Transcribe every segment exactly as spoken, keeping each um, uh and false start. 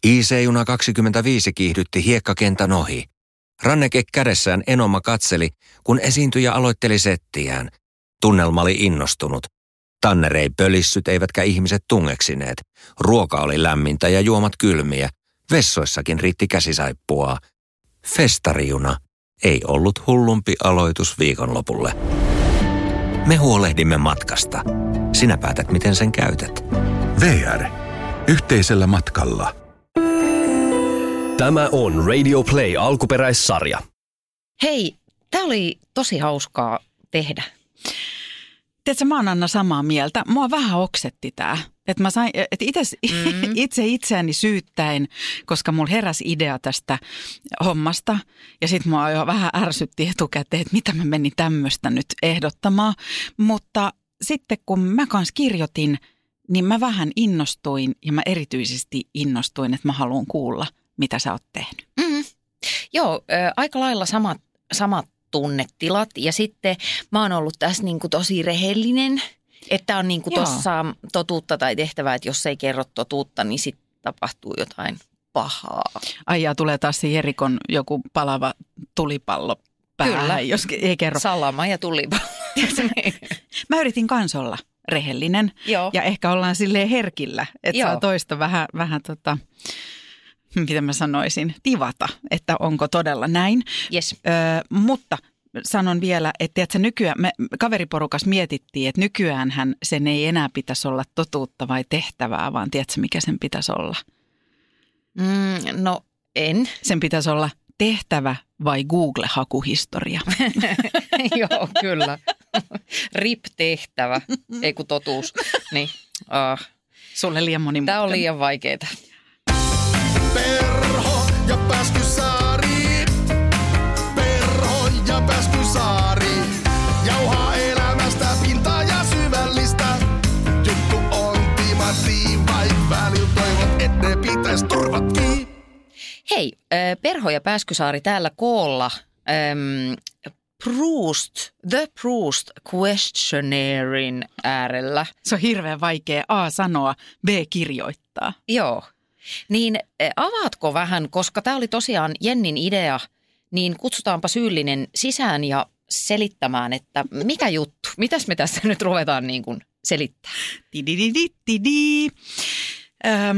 I C-juna kaksikymmentäviisi kiihdytti hiekkakentän ohi. Ranneke kädessään Enoma katseli, kun esiintyjä aloitteli settiään. Tunnelma oli innostunut. Tanner ei pölissyt eivätkä ihmiset tungeksineet. Ruoka oli lämmintä ja juomat kylmiä. Vessoissakin riitti käsisaippuaa. Festarijuna ei ollut hullumpi aloitus viikonlopulle. Me huolehdimme matkasta. Sinä päätät, miten sen käytät. V R. Yhteisellä matkalla. Tämä on Radio Play alkuperäissarja. Hei, tää oli tosi hauskaa tehdä. Tiedätkö, mä oon Anna samaa mieltä. Mua vähän oksetti tää. Että mä sain, että itse, mm-hmm. itse itseäni syyttäen, koska mulla heräsi idea tästä hommasta. Ja sit mua jo vähän ärsytti etukäteen, että mitä mä menin tämmöistä nyt ehdottamaan. Mutta sitten kun mä kans kirjoitin, niin mä vähän innostuin ja mä erityisesti innostuin, että mä haluan kuulla, mitä sä oot tehnyt. Mm-hmm. Joo, äh, aika lailla samat, samat tunnetilat ja sitten mä oon ollut tässä niin kuin tosi rehellinen, että on niin kuin tuossa totuutta tai tehtävää, että jos ei kerro totuutta, niin sitten tapahtuu jotain pahaa. Ai ja tulee taas se Jerikon joku palava tulipallo päähän, Kyllä. jos ei kerro. Salama ja tulipallo. Mä yritin kans olla rehellinen. Joo. Ja ehkä ollaan silleen herkillä, että Joo. saa toista vähän, vähän tota, mitä mä sanoisin, tivata, että onko todella näin. Yes. Ö, mutta sanon vielä, että tiedätkö, nykyään, me kaveriporukas mietittiin, että nykyäänhän sen ei enää pitäisi olla totuutta vai tehtävää, vaan tiedätkö, mikä sen pitäisi olla? Mm, no en. Sen pitäisi olla tehtävä vai Google-hakuhistoria. Joo, kyllä. Rip-tehtävä, ei kun totuus. Niin, uh. Sulle liian monimutkainen. Tämä on liian vaikeaa. Perho ja Pääskysaari. Perho ja Pääskysaari. Jauhaa elämästä pintaa ja syvällistä. Juttu on timanttiin, vain välillä toivot, et ne pitäis turvatkin. Hei, Perho ja Pääskysaari täällä koolla. Ähm, Proust, The Proust Questionairein äärellä. Se on hirveän vaikea A sanoa, B kirjoittaa. Joo. Niin avaatko vähän, koska tämä oli tosiaan Jennin idea, niin kutsutaanpa syyllinen sisään ja selittämään, että mikä juttu, mitäs me tässä nyt ruvetaan niin kuin selittämään. Tidididididi. Öm,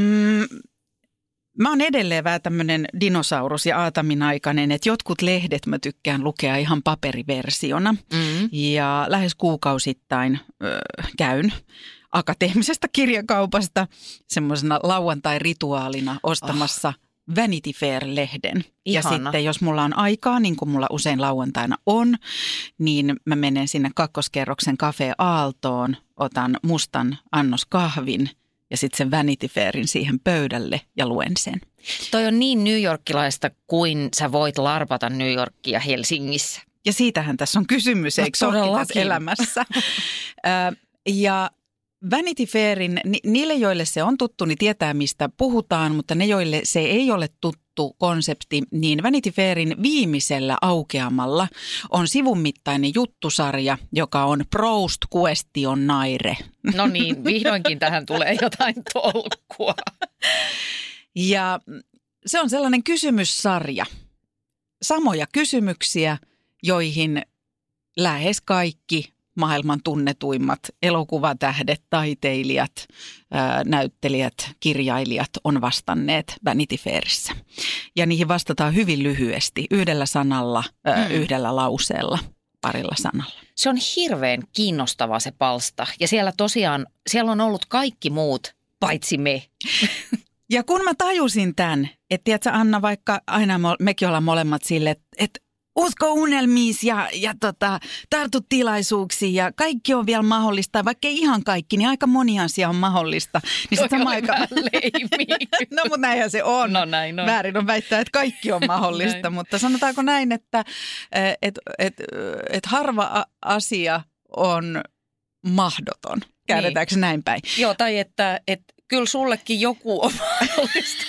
mä oon edelleen vähän tämmöinen dinosaurus ja aataminaikainen, että jotkut lehdet mä tykkään lukea ihan paperiversiona. Mm-hmm. Ja lähes kuukausittain ö, käyn akateemisesta kirjakaupasta semmoisena lauantai-rituaalina ostamassa oh. Vanity Fair-lehden. Ihana. Ja sitten jos mulla on aikaa, niin kuin mulla usein lauantaina on, niin mä menen sinne kakkoskerroksen Cafe Aaltoon, otan mustan annoskahvin ja sitten sen Vanity Fairin siihen pöydälle ja luen sen. Toi on niin New Yorkilaista kuin sä voit larpata New Yorkia Helsingissä. Ja siitähän tässä on kysymys, eikö se olekin tässä elämässä? Ja Vanity Fairin, ni, niille joille se on tuttu, niin tietää mistä puhutaan, mutta ne joille se ei ole tuttu konsepti, niin Vanity Fairin viimeisellä aukeamalla on sivun mittainen juttusarja, joka on Proust Questionnaire. No niin, vihdoinkin tähän tulee jotain tolkkua. Ja se on sellainen kysymyssarja. Samoja kysymyksiä, joihin lähes kaikki maailman tunnetuimmat elokuvatähdet, taiteilijat, ää, näyttelijät, kirjailijat on vastanneet Vanity Fairissä. Ja niihin vastataan hyvin lyhyesti, yhdellä sanalla, ää, hmm. yhdellä lauseella, parilla sanalla. Se on hirveän kiinnostava se palsta. Ja siellä tosiaan, siellä on ollut kaikki muut, paitsi me. Ja kun mä tajusin tämän, että tiedätkö Anna, vaikka aina mekin ollaan molemmat sille, että et, usko unelmiis ja, ja tota, tartu tilaisuuksiin ja kaikki on vielä mahdollista. Vaikka ei ihan kaikki, niin aika moni asia on mahdollista. Niin Toi oli aika... No mutta näinhän se on. No näin on. Väärin on väittää, että kaikki on mahdollista. Mutta sanotaanko näin, että et, et, et harva asia on mahdoton. Käännetäänkö niin. näin päin? Joo, tai että et, kyllä sullekin joku on mahdollista.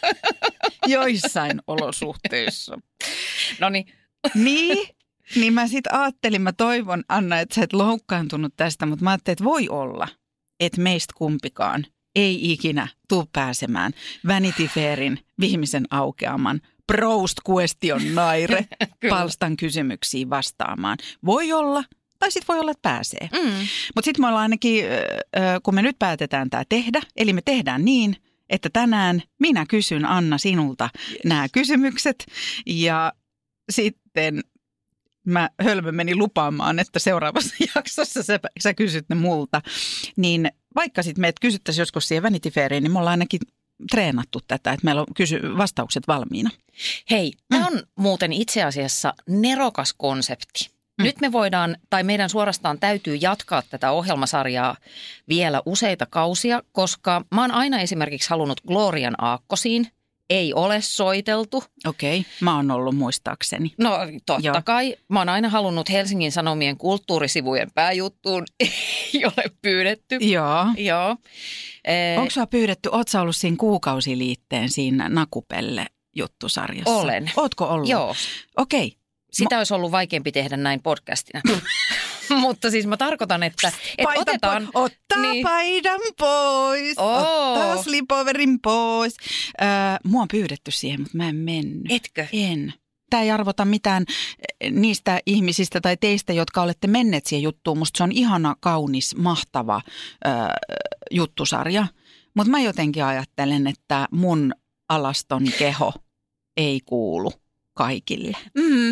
Joissain olosuhteissa. No niin. Niin, niin mä sitten ajattelin, mä toivon Anna, että sä et loukkaantunut tästä, mutta mä ajattelin, että voi olla, että meistä kumpikaan ei ikinä tuu pääsemään Vanity Fairin viimeisen aukeaman Proust Question Naire palstan kysymyksiin vastaamaan. Voi olla, tai sitten voi olla, että pääsee. Mm. Mutta sitten me ollaan ainakin, kun me nyt päätetään tämä tehdä, eli me tehdään niin, että tänään minä kysyn Anna sinulta yes. nämä kysymykset ja sitten mä hölmö meni lupaamaan, että seuraavassa jaksossa sä, sä kysyt ne multa. Niin vaikka sitten meidät kysyttäisiin joskus siihen Vanity Fairiin, niin me ollaan ainakin treenattu tätä, että meillä on kysy- vastaukset valmiina. Hei, tämä on mm. muuten itse asiassa nerokas konsepti. Mm. Nyt me voidaan, tai meidän suorastaan täytyy jatkaa tätä ohjelmasarjaa vielä useita kausia, koska mä oon aina esimerkiksi halunnut Glorian aakkosiin. Ei ole soiteltu. Okei, mä oon ollut muistaakseni. No totta Joo. kai. Mä oon aina halunnut Helsingin Sanomien kulttuurisivujen pääjuttuun. Ei ole pyydetty. Joo. Joo. Eh, Onko sä pyydetty, oot sä ollut siinä kuukausiliitteen siinä Nakupelle-juttusarjassa? Olen. Ootko ollut? Joo. Okei. Sitä Mo- olisi ollut vaikeampi tehdä näin podcastina. Mutta siis mä tarkoitan, että, että Paidan otetaan... Po- ottaa niin. paidan pois, Oo. ottaa slipoverin pois. Öö, mua on pyydetty siihen, mutta mä en mennyt. Etkö? En. Tämä ei arvota mitään niistä ihmisistä tai teistä, jotka olette menneet siihen juttuun. Musta se on ihana, kaunis, mahtava öö, juttusarja. Mutta mä jotenkin ajattelen, että mun alaston keho ei kuulu kaikille. Mm.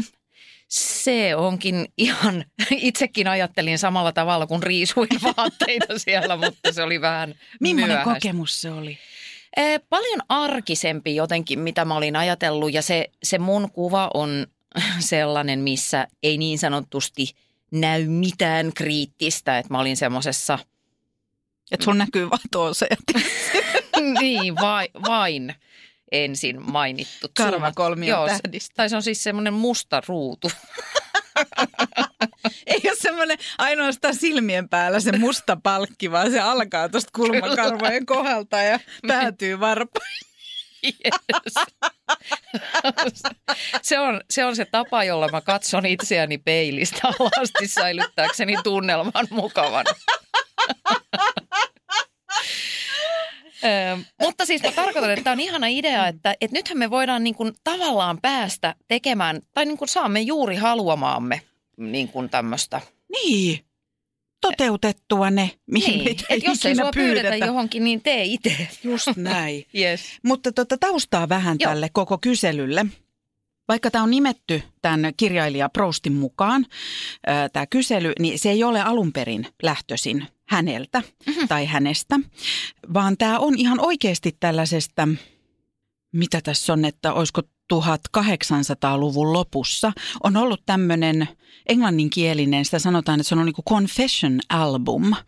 Se onkin ihan, itsekin ajattelin samalla tavalla kuin riisuin vaatteita siellä, mutta se oli vähän Millainen myöhäistä. kokemus se oli? Eh, paljon arkisempi jotenkin, mitä mä olin ajatellut ja se, se mun kuva on sellainen, missä ei niin sanotusti näy mitään kriittistä, että mä olin semmosessa... Että sun näkyy vaan tuossa. Niin, vai, vain. Ensin mainittu. Karvakolmion tähdistä. Tai se on siis semmoinen musta ruutu. Ei ole semmoinen ainoastaan silmien päällä se musta palkki, vaan se alkaa tuosta kulmakarvojen kohdalta ja päätyy varpaille. Yes. Se on, se on se tapa, jolla mä katson itseäni peilistä alasti säilyttääkseni tunnelman mukavana. Ö, mutta siis mä tarkoitan, että tämä on ihana idea, että, että nythän me voidaan niin kuin tavallaan päästä tekemään, tai niin kuin saamme juuri haluamaamme niin kuin tämmöistä. Niin, toteutettua ne, mihin niin. meitä Et jos ei sua pyydetä johonkin, niin tee itse. Just näin. Yes. Mutta tota, taustaa vähän Joo. tälle koko kyselylle. Vaikka tämä on nimetty tämän kirjailija Proustin mukaan, tämä kysely, niin se ei ole alun perin lähtöisin häneltä mm-hmm. tai hänestä, vaan tämä on ihan oikeasti tällaisesta, mitä tässä on, että olisiko tuhatkahdeksansataaluvun lopussa, on ollut tämmöinen englanninkielinen, sitä sanotaan, että se on ollut niin kuin confession album, wow.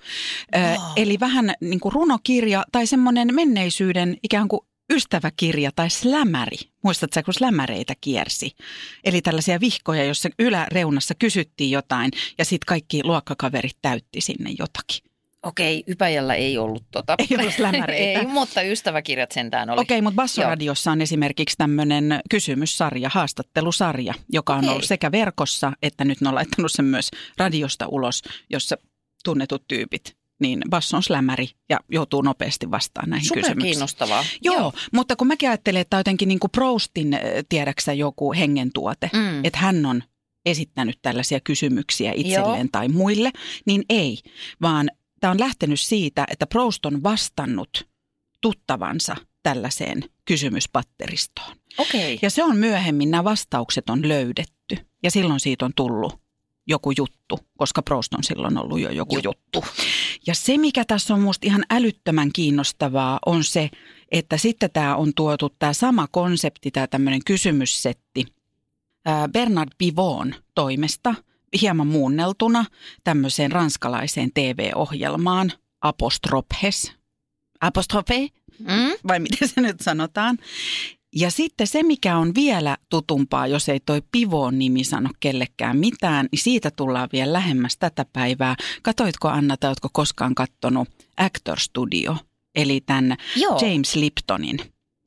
eli vähän niin kuin runokirja tai semmoinen menneisyyden ikään kuin ystäväkirja tai slämäri. Muistatko sä, kun slämäreitä kiersi? Eli tällaisia vihkoja, joissa yläreunassa kysyttiin jotain ja sitten kaikki luokkakaverit täytti sinne jotakin. Okei, Ypäjällä ei ollut tota. Ei ollut slämäreitä. Ei, mutta ystäväkirjat sentään oli. Okei, mutta Bassoradiossa on esimerkiksi tämmöinen kysymyssarja, haastattelusarja, joka on Okei. ollut sekä verkossa, että nyt ne on laittanut sen myös radiosta ulos, jossa tunnetut tyypit. Niin Basso on slämäri ja joutuu nopeasti vastaan näihin Super kysymyksiin. Kiinnostavaa. Joo, Joo, mutta kun mäkin ajattelen, että tämä on jotenkin niin kuin Proustin, tiedäksä, joku hengentuote, mm. että hän on esittänyt tällaisia kysymyksiä itselleen Joo. tai muille, niin ei, vaan tämä on lähtenyt siitä, että Proust on vastannut tuttavansa tällaiseen kysymyspatteristoon. Okei. Ja se on myöhemmin, nämä vastaukset on löydetty ja silloin siitä on tullut joku juttu, koska Proust on silloin ollut jo joku juttu. juttu. Ja se, mikä tässä on musta ihan älyttömän kiinnostavaa, on se, että sitten tämä on tuotu tämä sama konsepti, tämä tämmöinen kysymyssetti Bernard Pivon toimesta, hieman muunneltuna tämmöiseen ranskalaiseen T V-ohjelmaan, Apostrophes. Apostrophe? Mm? Vai miten se nyt sanotaan? Ja sitten se, mikä on vielä tutumpaa, jos ei toi Pivon nimi sano kellekään mitään, niin siitä tullaan vielä lähemmäs tätä päivää. Katoitko, Anna, tai ootko koskaan kattonut Actor Studio, eli tämän Joo. James Liptonin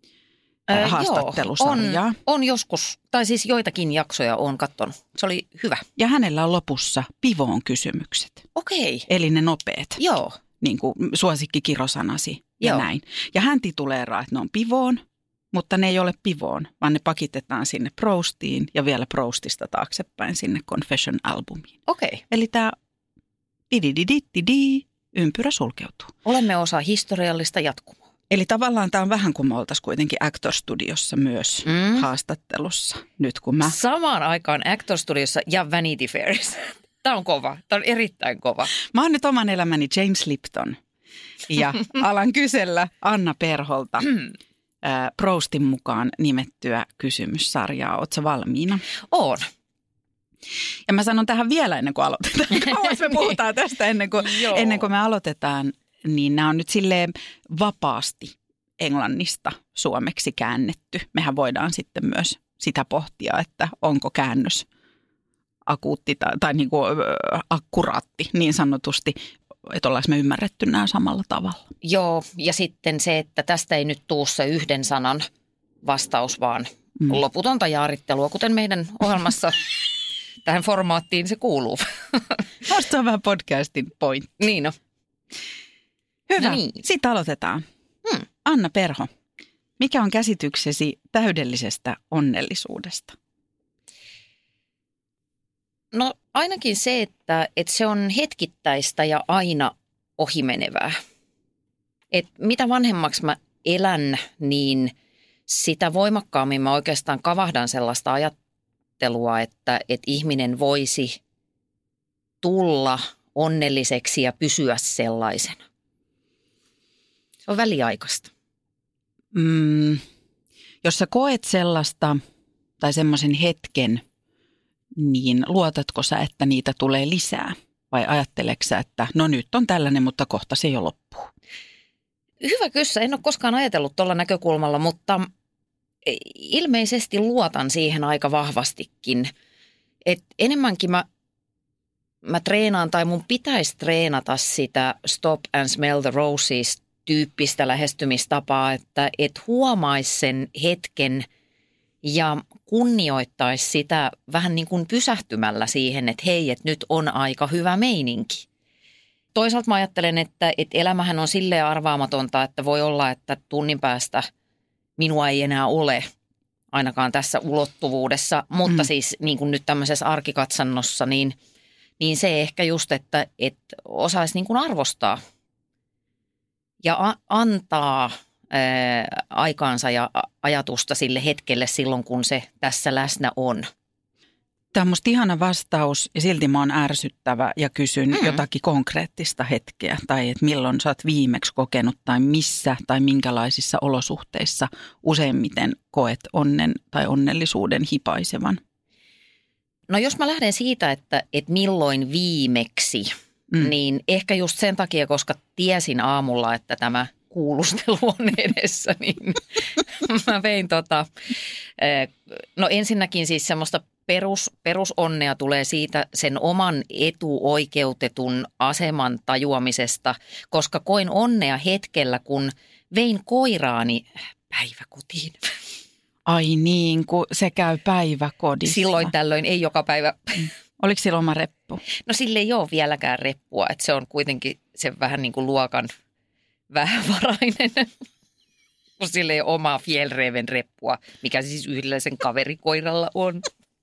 äh, haastattelusarjaa? On, on joskus, tai siis joitakin jaksoja olen katsonut. Se oli hyvä. Ja hänellä on lopussa Pivon kysymykset. Okei. Eli ne nopeat. Joo. Niin kuin suosikkikirjosanasi. ja Joo. näin. Ja hän tituleeraa, että ne on pivoon, mutta ne ei ole pivoon, vaan ne pakitetaan sinne Proustiin ja vielä Proustista taaksepäin sinne Confession-albumiin. Okei. Okay. Eli tämä di ympyrä sulkeutuu. Olemme osa historiallista jatkumoa. Eli tavallaan tämä on vähän kuin me oltaisiin kuitenkin Actor Studiossa myös Mm. haastattelussa. Nyt kun mä... Samaan aikaan Actor Studiossa ja Vanity Fairissa. Tämä on kova. Tämä on erittäin kova. Mä oon nyt oman elämäni James Lipton ja alan kysellä Anna Perholta ää, Proustin mukaan nimettyä kysymyssarjaa. Ootko valmiina? Oon. Ja mä sanon tähän vielä ennen kuin aloitetaan. Kauas me puhutaan tästä ennen kuin, ennen kuin me aloitetaan. Niin nämä on nyt silleen vapaasti englannista suomeksi käännetty. Mehän voidaan sitten myös sitä pohtia, että onko käännös akuutti tai, tai niin kuin akkuraatti niin sanotusti, että ollaanko me ymmärretty nämä samalla tavalla. Joo, ja sitten se, että tästä ei nyt tuu se yhden sanan vastaus, vaan mm. loputonta jaarittelua, kuten meidän ohjelmassa tähän formaattiin se kuuluu. Se on vähän podcastin point. Niin no. Hyvä, No niin. Sitten aloitetaan. Hmm. Anna Perho, mikä on käsityksesi täydellisestä onnellisuudesta? No ainakin se, että, että se on hetkittäistä ja aina ohimenevää. Et mitä vanhemmaksi mä elän, niin sitä voimakkaammin mä oikeastaan kavahdan sellaista ajattelua, että, että ihminen voisi tulla onnelliseksi ja pysyä sellaisena. Se on väliaikaista. Mm, jos sä koet sellaista tai semmoisen hetken, niin luotatko sä, että niitä tulee lisää? Vai ajatteleksä sä, että no nyt on tällainen, mutta kohta se jo loppuu? Hyvä kyssä. En ole koskaan ajatellut tuolla näkökulmalla, mutta ilmeisesti luotan siihen aika vahvastikin. Et enemmänkin mä, mä treenaan tai mun pitäisi treenata sitä stop and smell the roses tyyppistä lähestymistapaa, että et huomaisi sen hetken ja kunnioittaisi sitä vähän niin kuin pysähtymällä siihen, että hei, että nyt on aika hyvä meininki. Toisaalta mä ajattelen, että, että elämähän on silleen arvaamatonta, että voi olla, että tunnin päästä minua ei enää ole, ainakaan tässä ulottuvuudessa, mutta mm. siis niin kuin nyt tämmöisessä arkikatsannossa, niin, niin se ehkä just, että, että osaisi niin kuin arvostaa ja a- antaa ää, aikaansa ja ajatusta sille hetkelle silloin, kun se tässä läsnä on. Tämä on musta ihana vastaus ja silti mä oon ärsyttävä ja kysyn mm. jotakin konkreettista hetkeä. Tai että milloin sä oot viimeksi kokenut tai missä tai minkälaisissa olosuhteissa useimmiten koet onnen tai onnellisuuden hipaisevan. No jos mä lähden siitä, että, että milloin viimeksi, mm. niin ehkä just sen takia, koska tiesin aamulla, että tämä kuulustelu on edessä, niin mä vein tota, no ensinnäkin siis semmoista perus, perusonnea tulee siitä sen oman etuoikeutetun aseman tajuamisesta, koska koin onnea hetkellä, kun vein koiraani päiväkotiin. Ai niin, kun se käy päiväkodissa. Silloin tällöin, ei joka päivä. Oliko sillä oma reppu? No sille ei ole vieläkään reppua, että se on kuitenkin se vähän niin kuin luokan vähävarainen, kun sille ei ole omaa Fjällräven reppua, mikä siis yhdellä sen kaverikoiralla on.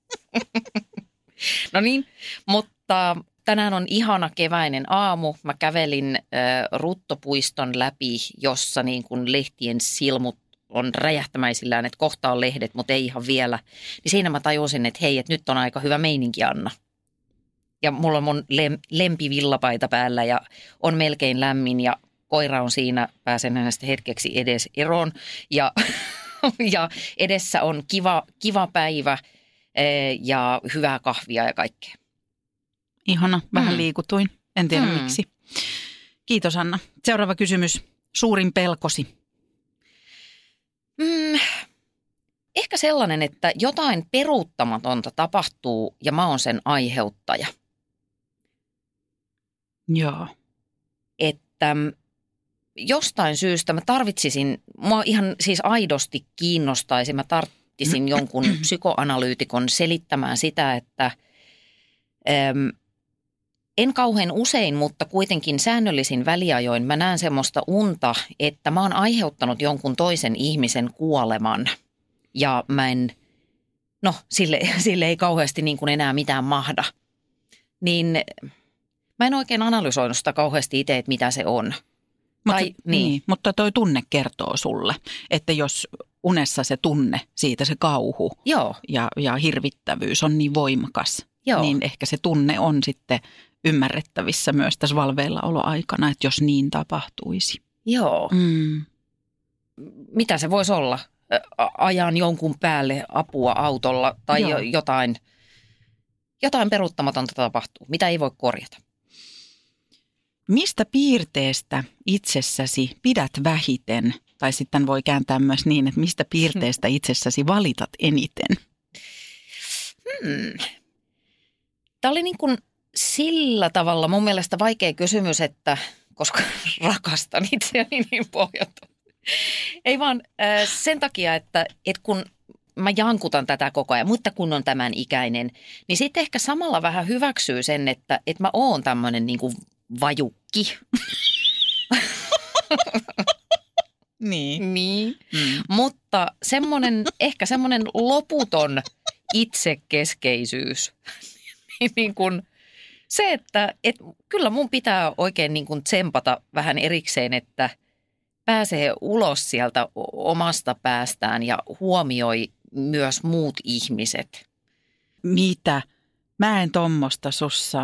No niin, mutta tänään on ihana keväinen aamu. Mä kävelin äh, Ruttopuiston läpi, jossa niin kuin lehtien silmut on räjähtämäisillään, että kohta on lehdet, mutta ei ihan vielä. Niin siinä mä tajusin, että hei, että nyt on aika hyvä meininki, Anna. Ja mulla on mun lem- lempivillapaita päällä ja on melkein lämmin ja koira on siinä, pääsen hänestä hetkeksi edes eroon. Ja, ja edessä on kiva, kiva päivä ja hyvää kahvia ja kaikkea. Ihana, vähän mm. liikutuin. En tiedä mm. miksi. Kiitos Anna. Seuraava kysymys. Suurin pelkosi? Mm, ehkä sellainen, että jotain peruuttamatonta tapahtuu ja mä oon sen aiheuttaja. Joo. Että jostain syystä mä tarvitsisin, mua ihan siis aidosti kiinnostaisi, mä tarvitsisin jonkun psykoanalyytikon selittämään sitä, että äm, En kauhean usein, mutta kuitenkin säännöllisin väliajoin mä näen semmoista unta, että mä oon aiheuttanut jonkun toisen ihmisen kuoleman ja mä en, no sille, sille ei kauheasti niin kuin enää mitään mahda. Niin mä en oikein analysoinut sitä kauheasti itse, että mitä se on. Mutta, Tai, niin. niin. Mutta toi tunne kertoo sulle, että jos unessa se tunne, siitä se kauhu Joo. Ja, ja hirvittävyys on niin voimakas, Joo. niin ehkä se tunne on sitten ymmärrettävissä myös tässä valveillaoloaikana, että jos niin tapahtuisi. Joo. Mm. Mitä se voisi olla? A- ajan jonkun päälle apua autolla tai Joo. jo, jotain, jotain peruuttamatonta tapahtuu, mitä ei voi korjata. Mistä piirteestä itsessäsi pidät vähiten, tai sitten voi kääntää myös niin, että mistä piirteestä itsessäsi valitat eniten? Hmm. Tämä oli niin kuin sillä tavalla mun mielestä vaikea kysymys, että koska rakastan itseäni niin pohjaton. Ei vaan äh, sen takia, että, että kun mä jankutan tätä koko ajan, mutta kun on tämän ikäinen, niin sitten ehkä samalla vähän hyväksyy sen, että, että mä oon tämmöinen niin kuin vajukki. Niin. Niin. Mm. Mutta semmoinen, ehkä semmoinen loputon itsekeskeisyys. niin kuin se, että et, kyllä mun pitää oikein niin kuin tsempata vähän erikseen, että pääsee ulos sieltä omasta päästään ja huomioi myös muut ihmiset. Mitä? Mä en tommosta sussa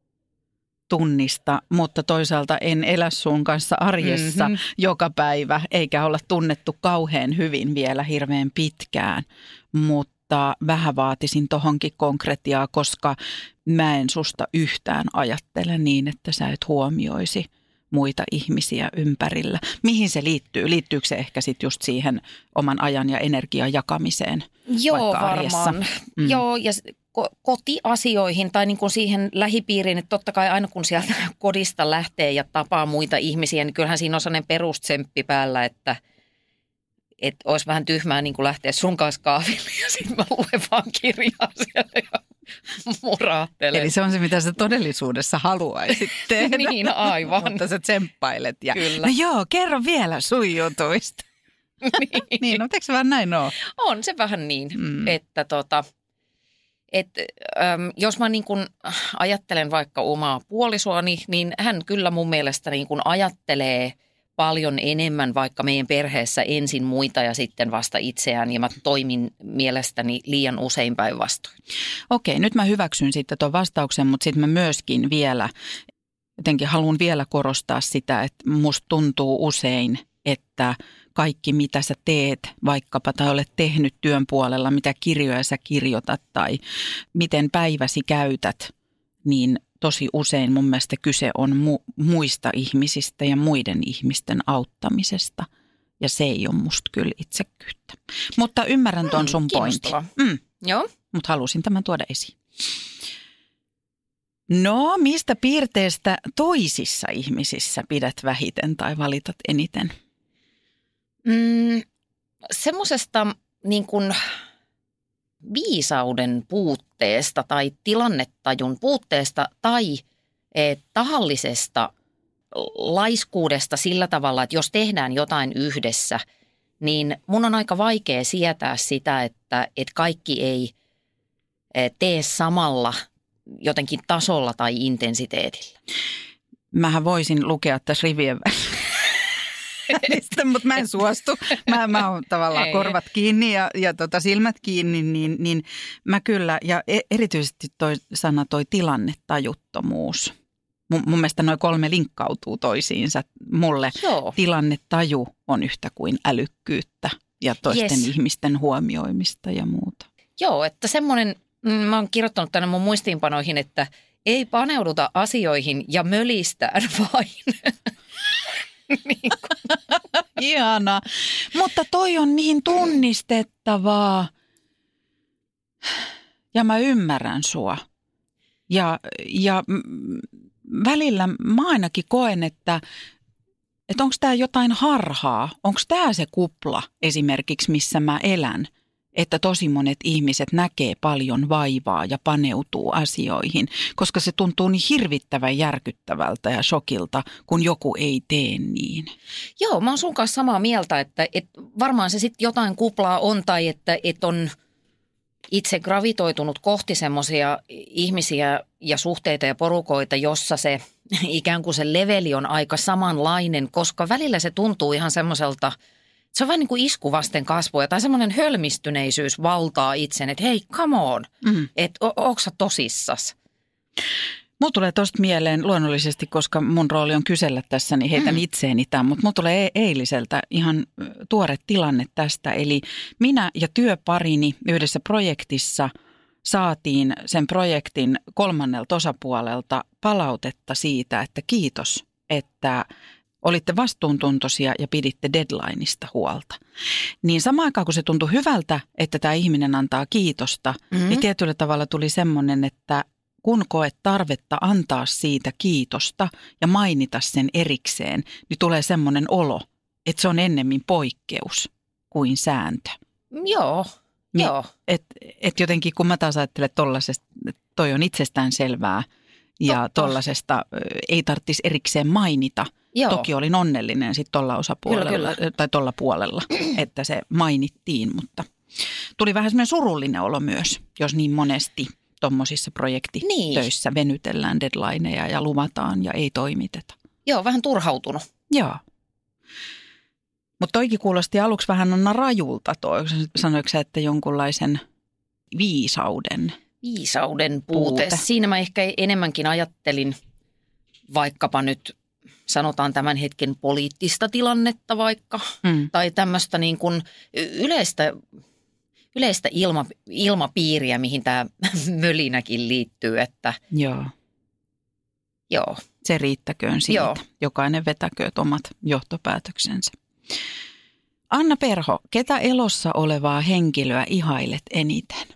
tunnista, mutta toisaalta en elä sun kanssa arjessa mm-hmm. joka päivä, eikä olla tunnettu kauhean hyvin vielä hirveän pitkään, mutta vähän vaatisin tohonkin konkretiaa, koska mä en susta yhtään ajattele niin, että sä et huomioisi muita ihmisiä ympärillä. Mihin se liittyy? Liittyykö se ehkä sitten just siihen oman ajan ja energian jakamiseen? Joo, vaikka arjessa? varmaan. Mm. Joo, ja kotiasioihin tai niin kuin siihen lähipiiriin, että totta kai aina kun sieltä kodista lähtee ja tapaa muita ihmisiä, niin kyllähän siinä on sellainen perustsemppi päällä, että, että olisi vähän tyhmää niin kuin lähteä sun kanssa kahville ja sitten mä luen vaan kirjaa siellä ja muraattelen. Eli se on se, mitä sä todellisuudessa haluaisit tehdä. Niin, aivan. Mutta sä tsemppailet. Ja, Kyllä. no joo, kerro vielä sun jutuista. niin. niin, no eikö vaan näin ole? On se vähän niin, Mm. että tota, et, äm, jos mä niin kun ajattelen vaikka omaa puolisoani, niin hän kyllä mun mielestä niin kun ajattelee paljon enemmän vaikka meidän perheessä ensin muita ja sitten vasta itseään, ja mä toimin mielestäni liian usein päinvastoin. Okei, nyt mä hyväksyn sitten tuon vastauksen, mutta sitten mä myöskin vielä, jotenkin haluan vielä korostaa sitä, että musta tuntuu usein, että kaikki mitä sä teet vaikkapa tai olet tehnyt työn puolella, mitä kirjoja sä kirjoitat tai miten päiväsi käytät, niin tosi usein mun mielestä kyse on mu- muista ihmisistä ja muiden ihmisten auttamisesta. Ja se ei ole musta kyllä itsekkyyttä. Mutta ymmärrän ton sun pointin. Mm. Joo. Mutta halusin tämän tuoda esiin. No, mistä piirteestä toisissa ihmisissä pidät vähiten tai valitat eniten? Mm, semmoisesta niin kuin viisauden puutteesta tai tilannetajun puutteesta tai eh, tahallisesta laiskuudesta sillä tavalla, että jos tehdään jotain yhdessä, niin mun on aika vaikea sietää sitä, että, että kaikki ei eh, tee samalla jotenkin tasolla tai intensiteetillä. Mähän voisin lukea tässä rivien välistä, mutta mä en suostu. Mä, mä oon tavallaan ei. korvat kiinni ja, ja tota silmät kiinni, niin, niin mä kyllä, ja erityisesti toi sana toi tilannetajuttomuus. Mun, mun mielestä noi kolme linkkautuu toisiinsa. Mulle Joo. tilannetaju on yhtä kuin älykkyyttä ja toisten Yes. ihmisten huomioimista ja muuta. Joo, että semmoinen, mä oon kirjoittanut tänne mun muistiinpanoihin, että ei paneuduta asioihin ja mölistään vain. niin Ihana. Mutta toi on niin tunnistettavaa. Ja mä ymmärrän sua. Ja, ja välillä mä ainakin koen, että, että onko tämä jotain harhaa. Onko tämä se kupla esimerkiksi, missä mä elän. että tosi monet ihmiset näkee paljon vaivaa ja paneutuu asioihin, koska se tuntuu niin hirvittävän järkyttävältä ja shokilta, kun joku ei tee niin. Joo, mä oon sun kanssa samaa mieltä, että, että varmaan se sitten jotain kuplaa on tai että, että on itse gravitoitunut kohti semmoisia ihmisiä ja suhteita ja porukoita, jossa se ikään kuin se leveli on aika samanlainen, koska välillä se tuntuu ihan semmoiselta, se on vähän niin kuin isku vasten kasvoja tai semmoinen hölmistyneisyys valtaa itsen, että hei, come on, mm. että onko sä tosissas? Mulla tulee tosta mieleen luonnollisesti, koska mun rooli on kysellä tässä, niin heitän mm. itseeni tämän, mutta mulla tulee eiliseltä ihan tuore tilanne tästä. Eli minä ja työparini yhdessä projektissa saatiin sen projektin kolmannelta osapuolelta palautetta siitä, että kiitos, että olitte vastuuntuntoisia ja piditte deadlineista huolta. Niin samaan aikaan, kun se tuntui hyvältä, että tämä ihminen antaa kiitosta, mm-hmm. niin tietyllä tavalla tuli semmoinen, että kun koet tarvetta antaa siitä kiitosta ja mainita sen erikseen, niin tulee semmoinen olo, että se on ennemmin poikkeus kuin sääntö. Joo, niin, joo. Että et jotenkin kun mä taas ajattelen tollaisesta, että toi on itsestään selvää ja tollasesta ei tarvitsisi erikseen mainita. Joo. Toki olin onnellinen sitten tuolla osapuolella kyllä, kyllä. tai tuolla puolella, että se mainittiin, mutta tuli vähän semmoinen surullinen olo myös, jos niin monesti tuommoisissa projektitöissä niin venytellään deadlineja ja luvataan ja ei toimiteta. Joo, vähän turhautunut. Joo. Mutta toikin kuulosti aluksi vähän Anna rajulta toi. Sanoitko sä, että jonkunlaisen viisauden? Viisauden puute. puute. Siinä mä ehkä enemmänkin ajattelin vaikkapa nyt sanotaan tämän hetken poliittista tilannetta vaikka. Hmm. Tai tämmöistä niin kuin yleistä, yleistä ilma, ilmapiiriä, mihin tämä mölinäkin liittyy. Että joo. Joo. Se riittäköön siitä. Joo. Jokainen vetäköön omat johtopäätöksensä. Anna Perho, ketä elossa olevaa henkilöä ihailet eniten?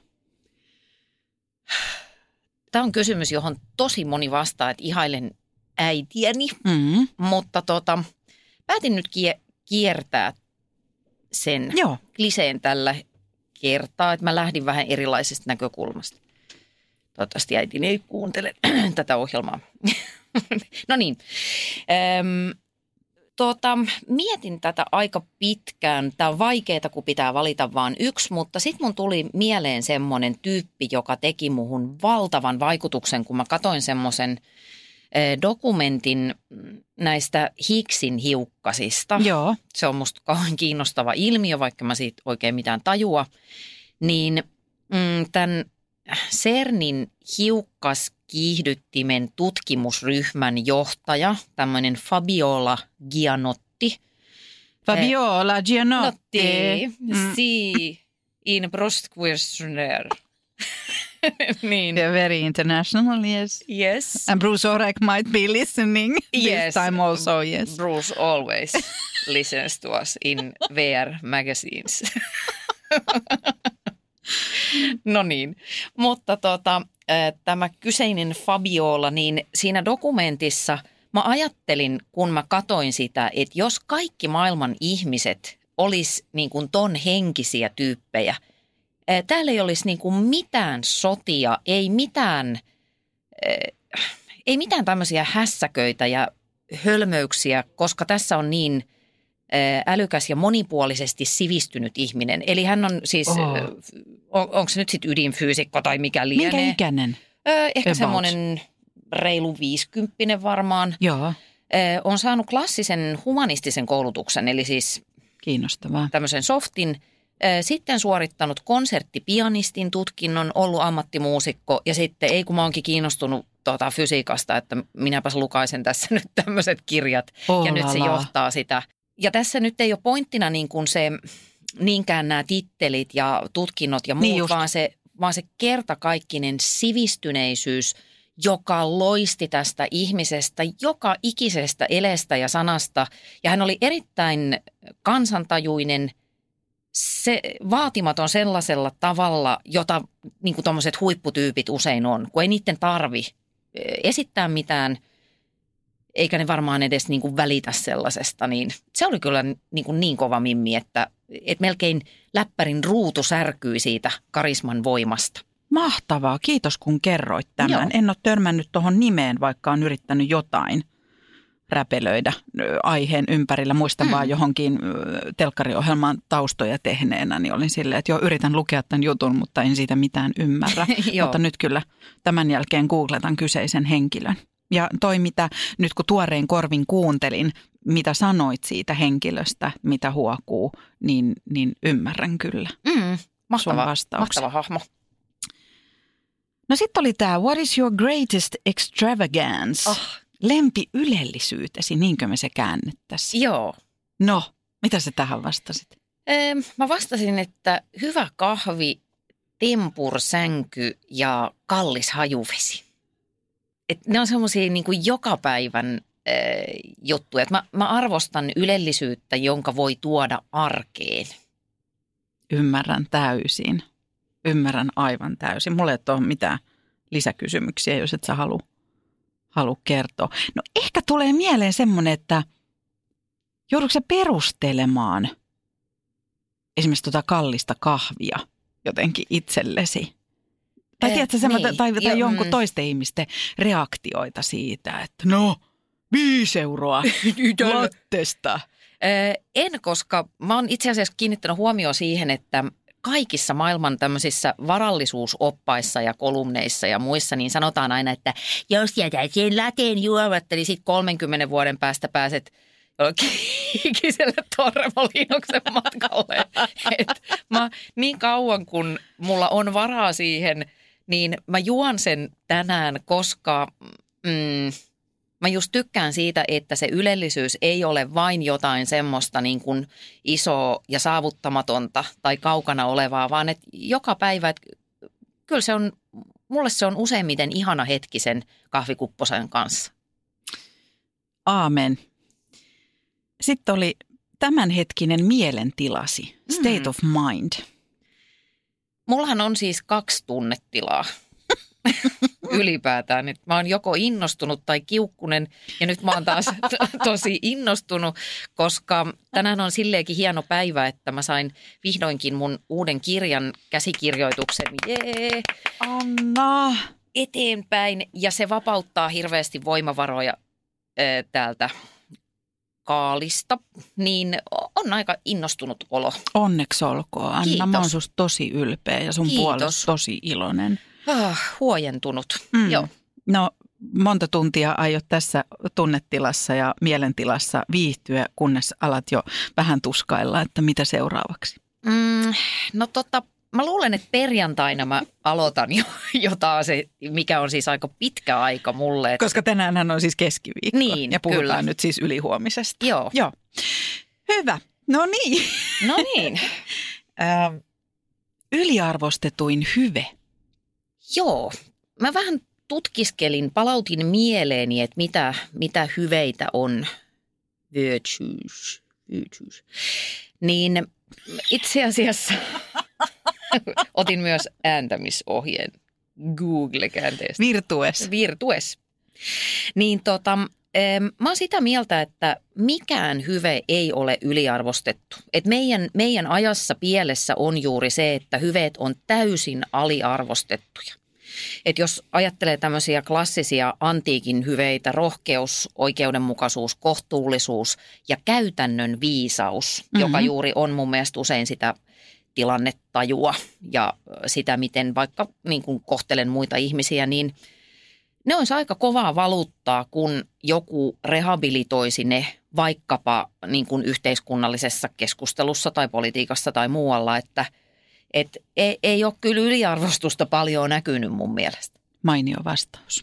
Tämä on kysymys, johon tosi moni vastaa, että ihailen äitiäni, mm-hmm. mutta tota, päätin nyt kie- kiertää sen Joo. kliseen tällä kertaa, että mä lähdin vähän erilaisesta näkökulmasta. Toivottavasti äitini ei kuuntele tätä ohjelmaa. No niin, öm, tota, mietin tätä aika pitkään. Tämä on vaikeaa, kun pitää valita vain yksi, mutta sitten mun tuli mieleen semmoinen tyyppi, joka teki muhun valtavan vaikutuksen, kun mä katsoin semmoisen dokumentin näistä Higgsin hiukkasista. Joo. Se on musta kauhean kiinnostava ilmiö, vaikka mä siitä oikein mitään tajua. Niin mm, tämän CERNin hiukkaskiihdyttimen tutkimusryhmän johtaja, tämmöinen Fabiola Gianotti. Fabiola Gianotti. Mm. Si in Brustquestioner. Niin. They're very international, yes. Yes. And Bruce Orek might be listening yes. this time also, yes. Bruce always listens to us in V R magazines. No niin, mutta tota, tämä kyseinen Fabiola, niin siinä dokumentissa mä ajattelin, kun mä katoin sitä, että jos kaikki maailman ihmiset olisi niin kuin ton henkisiä tyyppejä, täällä ei olisi niin kuin mitään sotia, ei mitään, ei mitään tämmöisiä hässäköitä ja hölmöyksiä, koska tässä on niin älykäs ja monipuolisesti sivistynyt ihminen. Eli hän on siis, oh. on, onko se nyt sitten ydinfyysikko tai mikä lienee? Minkä ikäinen? Ehkä semmoinen reilu viisikymppinen varmaan. Joo. On saanut klassisen humanistisen koulutuksen, eli siis kiinnostavaa. Tämmöisen softin. Sitten suorittanut konserttipianistin tutkinnon, ollut ammattimuusikko ja sitten ei kun mä oonkin kiinnostunut tuota fysiikasta, että minäpäs lukaisen tässä nyt tämmöiset kirjat oh, ja nyt se johtaa sitä. Ja tässä nyt ei ole pointtina niin kuin se, niinkään nämä tittelit ja tutkinnot ja muut, niin vaan, se, vaan se kertakaikkinen sivistyneisyys, joka loisti tästä ihmisestä, joka ikisestä elestä ja sanasta. Ja hän oli erittäin kansantajuinen, se vaatimaton sellaisella tavalla, jota niin kuin tommoset huipputyypit usein on, kun ei niiden tarvi esittää mitään, eikä ne varmaan edes niin kuin välitä sellaisesta, niin se oli kyllä niin, kuin niin kova mimmi, että että melkein läppärin ruutu särkyi siitä karisman voimasta. Mahtavaa, kiitos kun kerroit tämän. Joo. En ole törmännyt tuohon nimeen, vaikka on yrittänyt jotain räpelöidä aiheen ympärillä. Muistan mm. vaan johonkin telkkariohjelman taustoja tehneenä, niin olin silleen, että joo, yritän lukea tämän jutun, mutta en siitä mitään ymmärrä. Mutta nyt kyllä tämän jälkeen googletan kyseisen henkilön. Ja toi, mitä nyt kun tuoreen korvin kuuntelin, mitä sanoit siitä henkilöstä, mitä huokuu, niin, niin ymmärrän kyllä. Mm, mahtava, mahtava hahmo. No sitten oli tämä What is your greatest extravagance? Oh. Lempi-ylellisyytesi, niinkö me se käännettäisiin? Joo. No, mitä sä tähän vastasit? Öö, mä vastasin, että hyvä kahvi, tempursänky ja kallis hajuvesi. Et ne on semmoisia niin kuin joka päivän äh, juttuja. Mä, mä arvostan ylellisyyttä, jonka voi tuoda arkeen. Ymmärrän täysin. Ymmärrän aivan täysin. Mulla ei ole mitään lisäkysymyksiä, jos et sä halua halu kertoa. No ehkä tulee mieleen semmoinen, että joudutko sä perustelemaan esimerkiksi tuota kallista kahvia jotenkin itsellesi? Tai, eh, tiedätkö, niin. tai, tai jonkun mm. toisten ihmisten reaktioita siitä, että no, viisi euroa lattesta. En, koska mä oon itse asiassa kiinnittänyt huomioon siihen, että kaikissa maailman tämmöisissä varallisuusoppaissa ja kolumneissa ja muissa, niin sanotaan aina, että jos jätät sen lateen juomat, eli sitten kolmenkymmenen vuoden päästä pääset ikiselle Torremoliinoksen matkalle. Et mä niin kauan, kun mulla on varaa siihen, niin mä juon sen tänään, koska mm, mä just tykkään siitä, että se ylellisyys ei ole vain jotain semmoista niin kuin isoa ja saavuttamatonta tai kaukana olevaa, vaan että joka päivä, että kyllä se on, mulle se on useimmiten ihana hetki sen kahvikupposen kanssa. Aamen. Sitten oli tämänhetkinen mielentilasi, state mm. of mind. Mullahan on siis kaksi tunnetilaa. Ylipäätään, että mä oon joko innostunut tai kiukkunen ja nyt mä oon taas to- tosi innostunut, koska tänään on silleenkin hieno päivä, että mä sain vihdoinkin mun uuden kirjan käsikirjoituksen jee, Anna eteenpäin ja se vapauttaa hirveästi voimavaroja äh, täältä Kaalista, niin on aika innostunut olo. Onneksi olkoon, Anna. Kiitos. Mä oon susta tosi ylpeä ja sun Kiitos. puolesta tosi iloinen. Ah, huojentunut, Mm. joo. No monta tuntia aiot tässä tunnetilassa ja mielentilassa viihtyä, kunnes alat jo vähän tuskailla, että mitä seuraavaksi? Mm, no tota, mä luulen, että perjantaina mä aloitan jo, jo taas, mikä on siis aika pitkä aika mulle. Että... Koska tänäänhän on siis keskiviikko niin, ja puhutaan kyllä. nyt siis ylihuomisesta. Joo. Joo. Hyvä. No niin. No niin. ähm, yliarvostetuin hyve. Joo. Mä vähän tutkiskelin, palautin mieleeni, että mitä, mitä hyveitä on. Virtues. Virtues. Niin itse asiassa otin myös ääntämisohjeen Google-käänteestä. Virtues. Virtues. Niin tota, mä oon sitä mieltä, että mikään hyve ei ole yliarvostettu. Et meidän, meidän ajassa pielessä on juuri se, että hyveet on täysin aliarvostettuja. Et jos ajattelee tämmöisiä klassisia antiikin hyveitä, rohkeus, oikeudenmukaisuus, kohtuullisuus ja käytännön viisaus, mm-hmm. joka juuri on mun mielestä usein sitä tilannetajua ja sitä, miten vaikka niin kuin kohtelen muita ihmisiä, niin ne olisi aika kovaa valuuttaa, kun joku rehabilitoisi ne vaikkapa niin kuin yhteiskunnallisessa keskustelussa tai politiikassa tai muualla, että et ei, ei ole kyllä yliarvostusta paljon näkynyt mun mielestä. Mainio vastaus.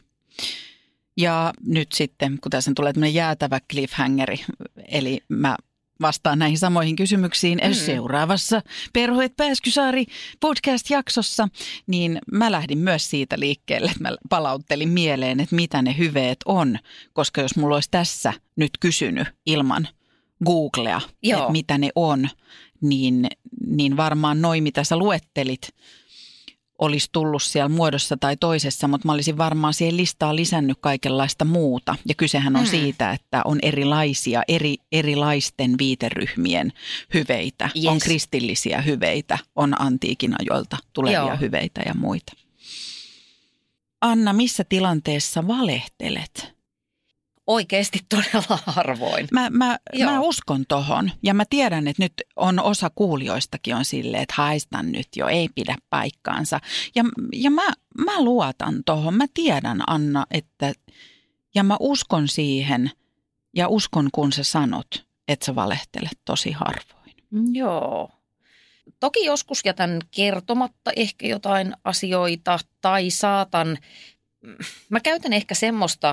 Ja nyt sitten, kun tässä tulee tämmöinen jäätävä cliffhangeri, eli mä vastaan näihin samoihin kysymyksiin mm. seuraavassa Perho et Pääskysaari podcast-jaksossa, niin mä lähdin myös siitä liikkeelle, että mä palauttelin mieleen, että mitä ne hyveet on, koska jos mulla olisi tässä nyt kysynyt ilman Googlea, Joo. että mitä ne on, niin, niin varmaan noi, mitä sä luettelit, olisi tullut siellä muodossa tai toisessa, mutta mä olisin varmaan siihen listaan lisännyt kaikenlaista muuta. Ja kysehän on mm. siitä, että on erilaisia, eri, erilaisten viiteryhmien hyveitä. Yes. On kristillisiä hyveitä, on antiikin ajoilta tulevia Joo. hyveitä ja muita. Anna, missä tilanteessa valehtelet? Oikeasti todella harvoin. Mä, mä, mä uskon tohon ja mä tiedän, että nyt on osa kuulijoistakin on silleen, että haistan nyt jo, ei pidä paikkaansa. Ja, ja mä, mä luotan tohon. Mä tiedän, Anna, että ja mä uskon siihen ja uskon, kun sä sanot, että sä valehtelet tosi harvoin. Joo. Toki joskus jätän kertomatta ehkä jotain asioita tai saatan, mä käytän ehkä semmoista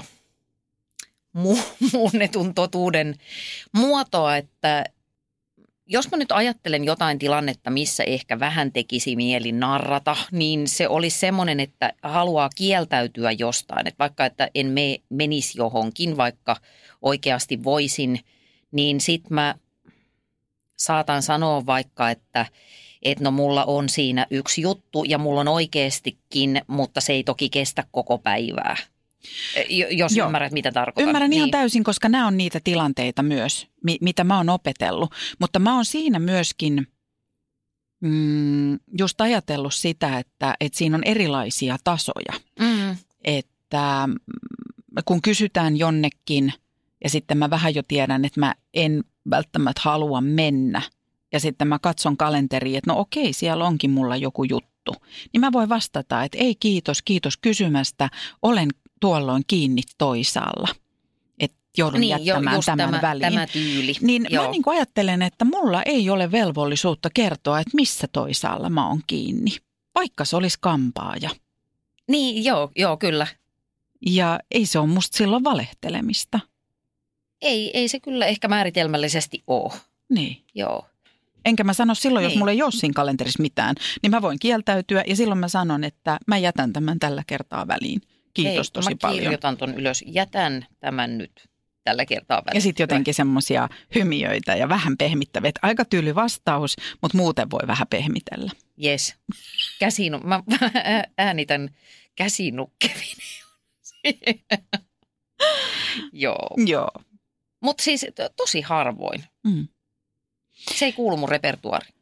muunnetun totuuden muotoa, että jos mä nyt ajattelen jotain tilannetta, missä ehkä vähän tekisi mieli narrata, niin se olisi semmoinen, että haluaa kieltäytyä jostain. Että vaikka että en me, menisi johonkin, vaikka oikeasti voisin, niin sit mä saatan sanoa vaikka, että et no mulla on siinä yksi juttu ja mulla on oikeastikin, mutta se ei toki kestä koko päivää. Jos Joo. ymmärrät, mitä tarkoitan. Ymmärrän niin. ihan täysin, koska nämä on niitä tilanteita myös, mitä mä oon opetellut. Mutta mä oon siinä myöskin mm, just ajatellut sitä, että, että siinä on erilaisia tasoja. Mm. Että kun kysytään jonnekin ja sitten mä vähän jo tiedän, että mä en välttämättä halua mennä. Ja sitten mä katson kalenteriin, että no okei, siellä onkin mulla joku juttu. Niin mä voin vastata, että ei kiitos, kiitos kysymästä, olen tuolloin kiinni toisaalla, että joudun niin, jättämään jo, tämän tämä, väliin. Tämä tyyli. Niin Joo. mä niin kuin ajattelen, että mulla ei ole velvollisuutta kertoa, että missä toisaalla mä oon kiinni, vaikka se olisi kampaaja. Niin, joo, joo, kyllä. Ja ei se ole musta silloin valehtelemista. Ei, ei se kyllä ehkä määritelmällisesti ole. Niin. Joo. Enkä mä sano silloin, niin. jos mulla ei ole siinä kalenterissa mitään, niin mä voin kieltäytyä ja silloin mä sanon, että mä jätän tämän tällä kertaa väliin. Kiitos Hei, tosi mä paljon. Kirjoitan ton ylös. Jätän tämän nyt tällä kertaa väliin. Ja sitten jotenkin semmoisia hymiöitä ja vähän pehmittäviä. Aika tyyli vastaus, mutta muuten voi vähän pehmitellä. Jes. Käsinu... Mä äänitän käsinukkevin. Joo. Joo. Mutta siis tosi harvoin. Mm. Se ei kuulu mun repertuaariin.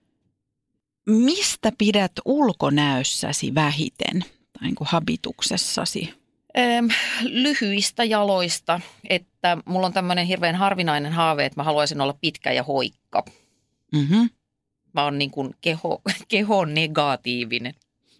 Mistä pidät ulkonäössäsi vähiten? Tai niin kuin habituksessasi? Ähm, lyhyistä jaloista, että mulla on tämmöinen hirveän harvinainen haave, että mä haluaisin olla pitkä ja hoikka. Mm-hmm. Mä oon niin kuin keho, keho negatiivinen.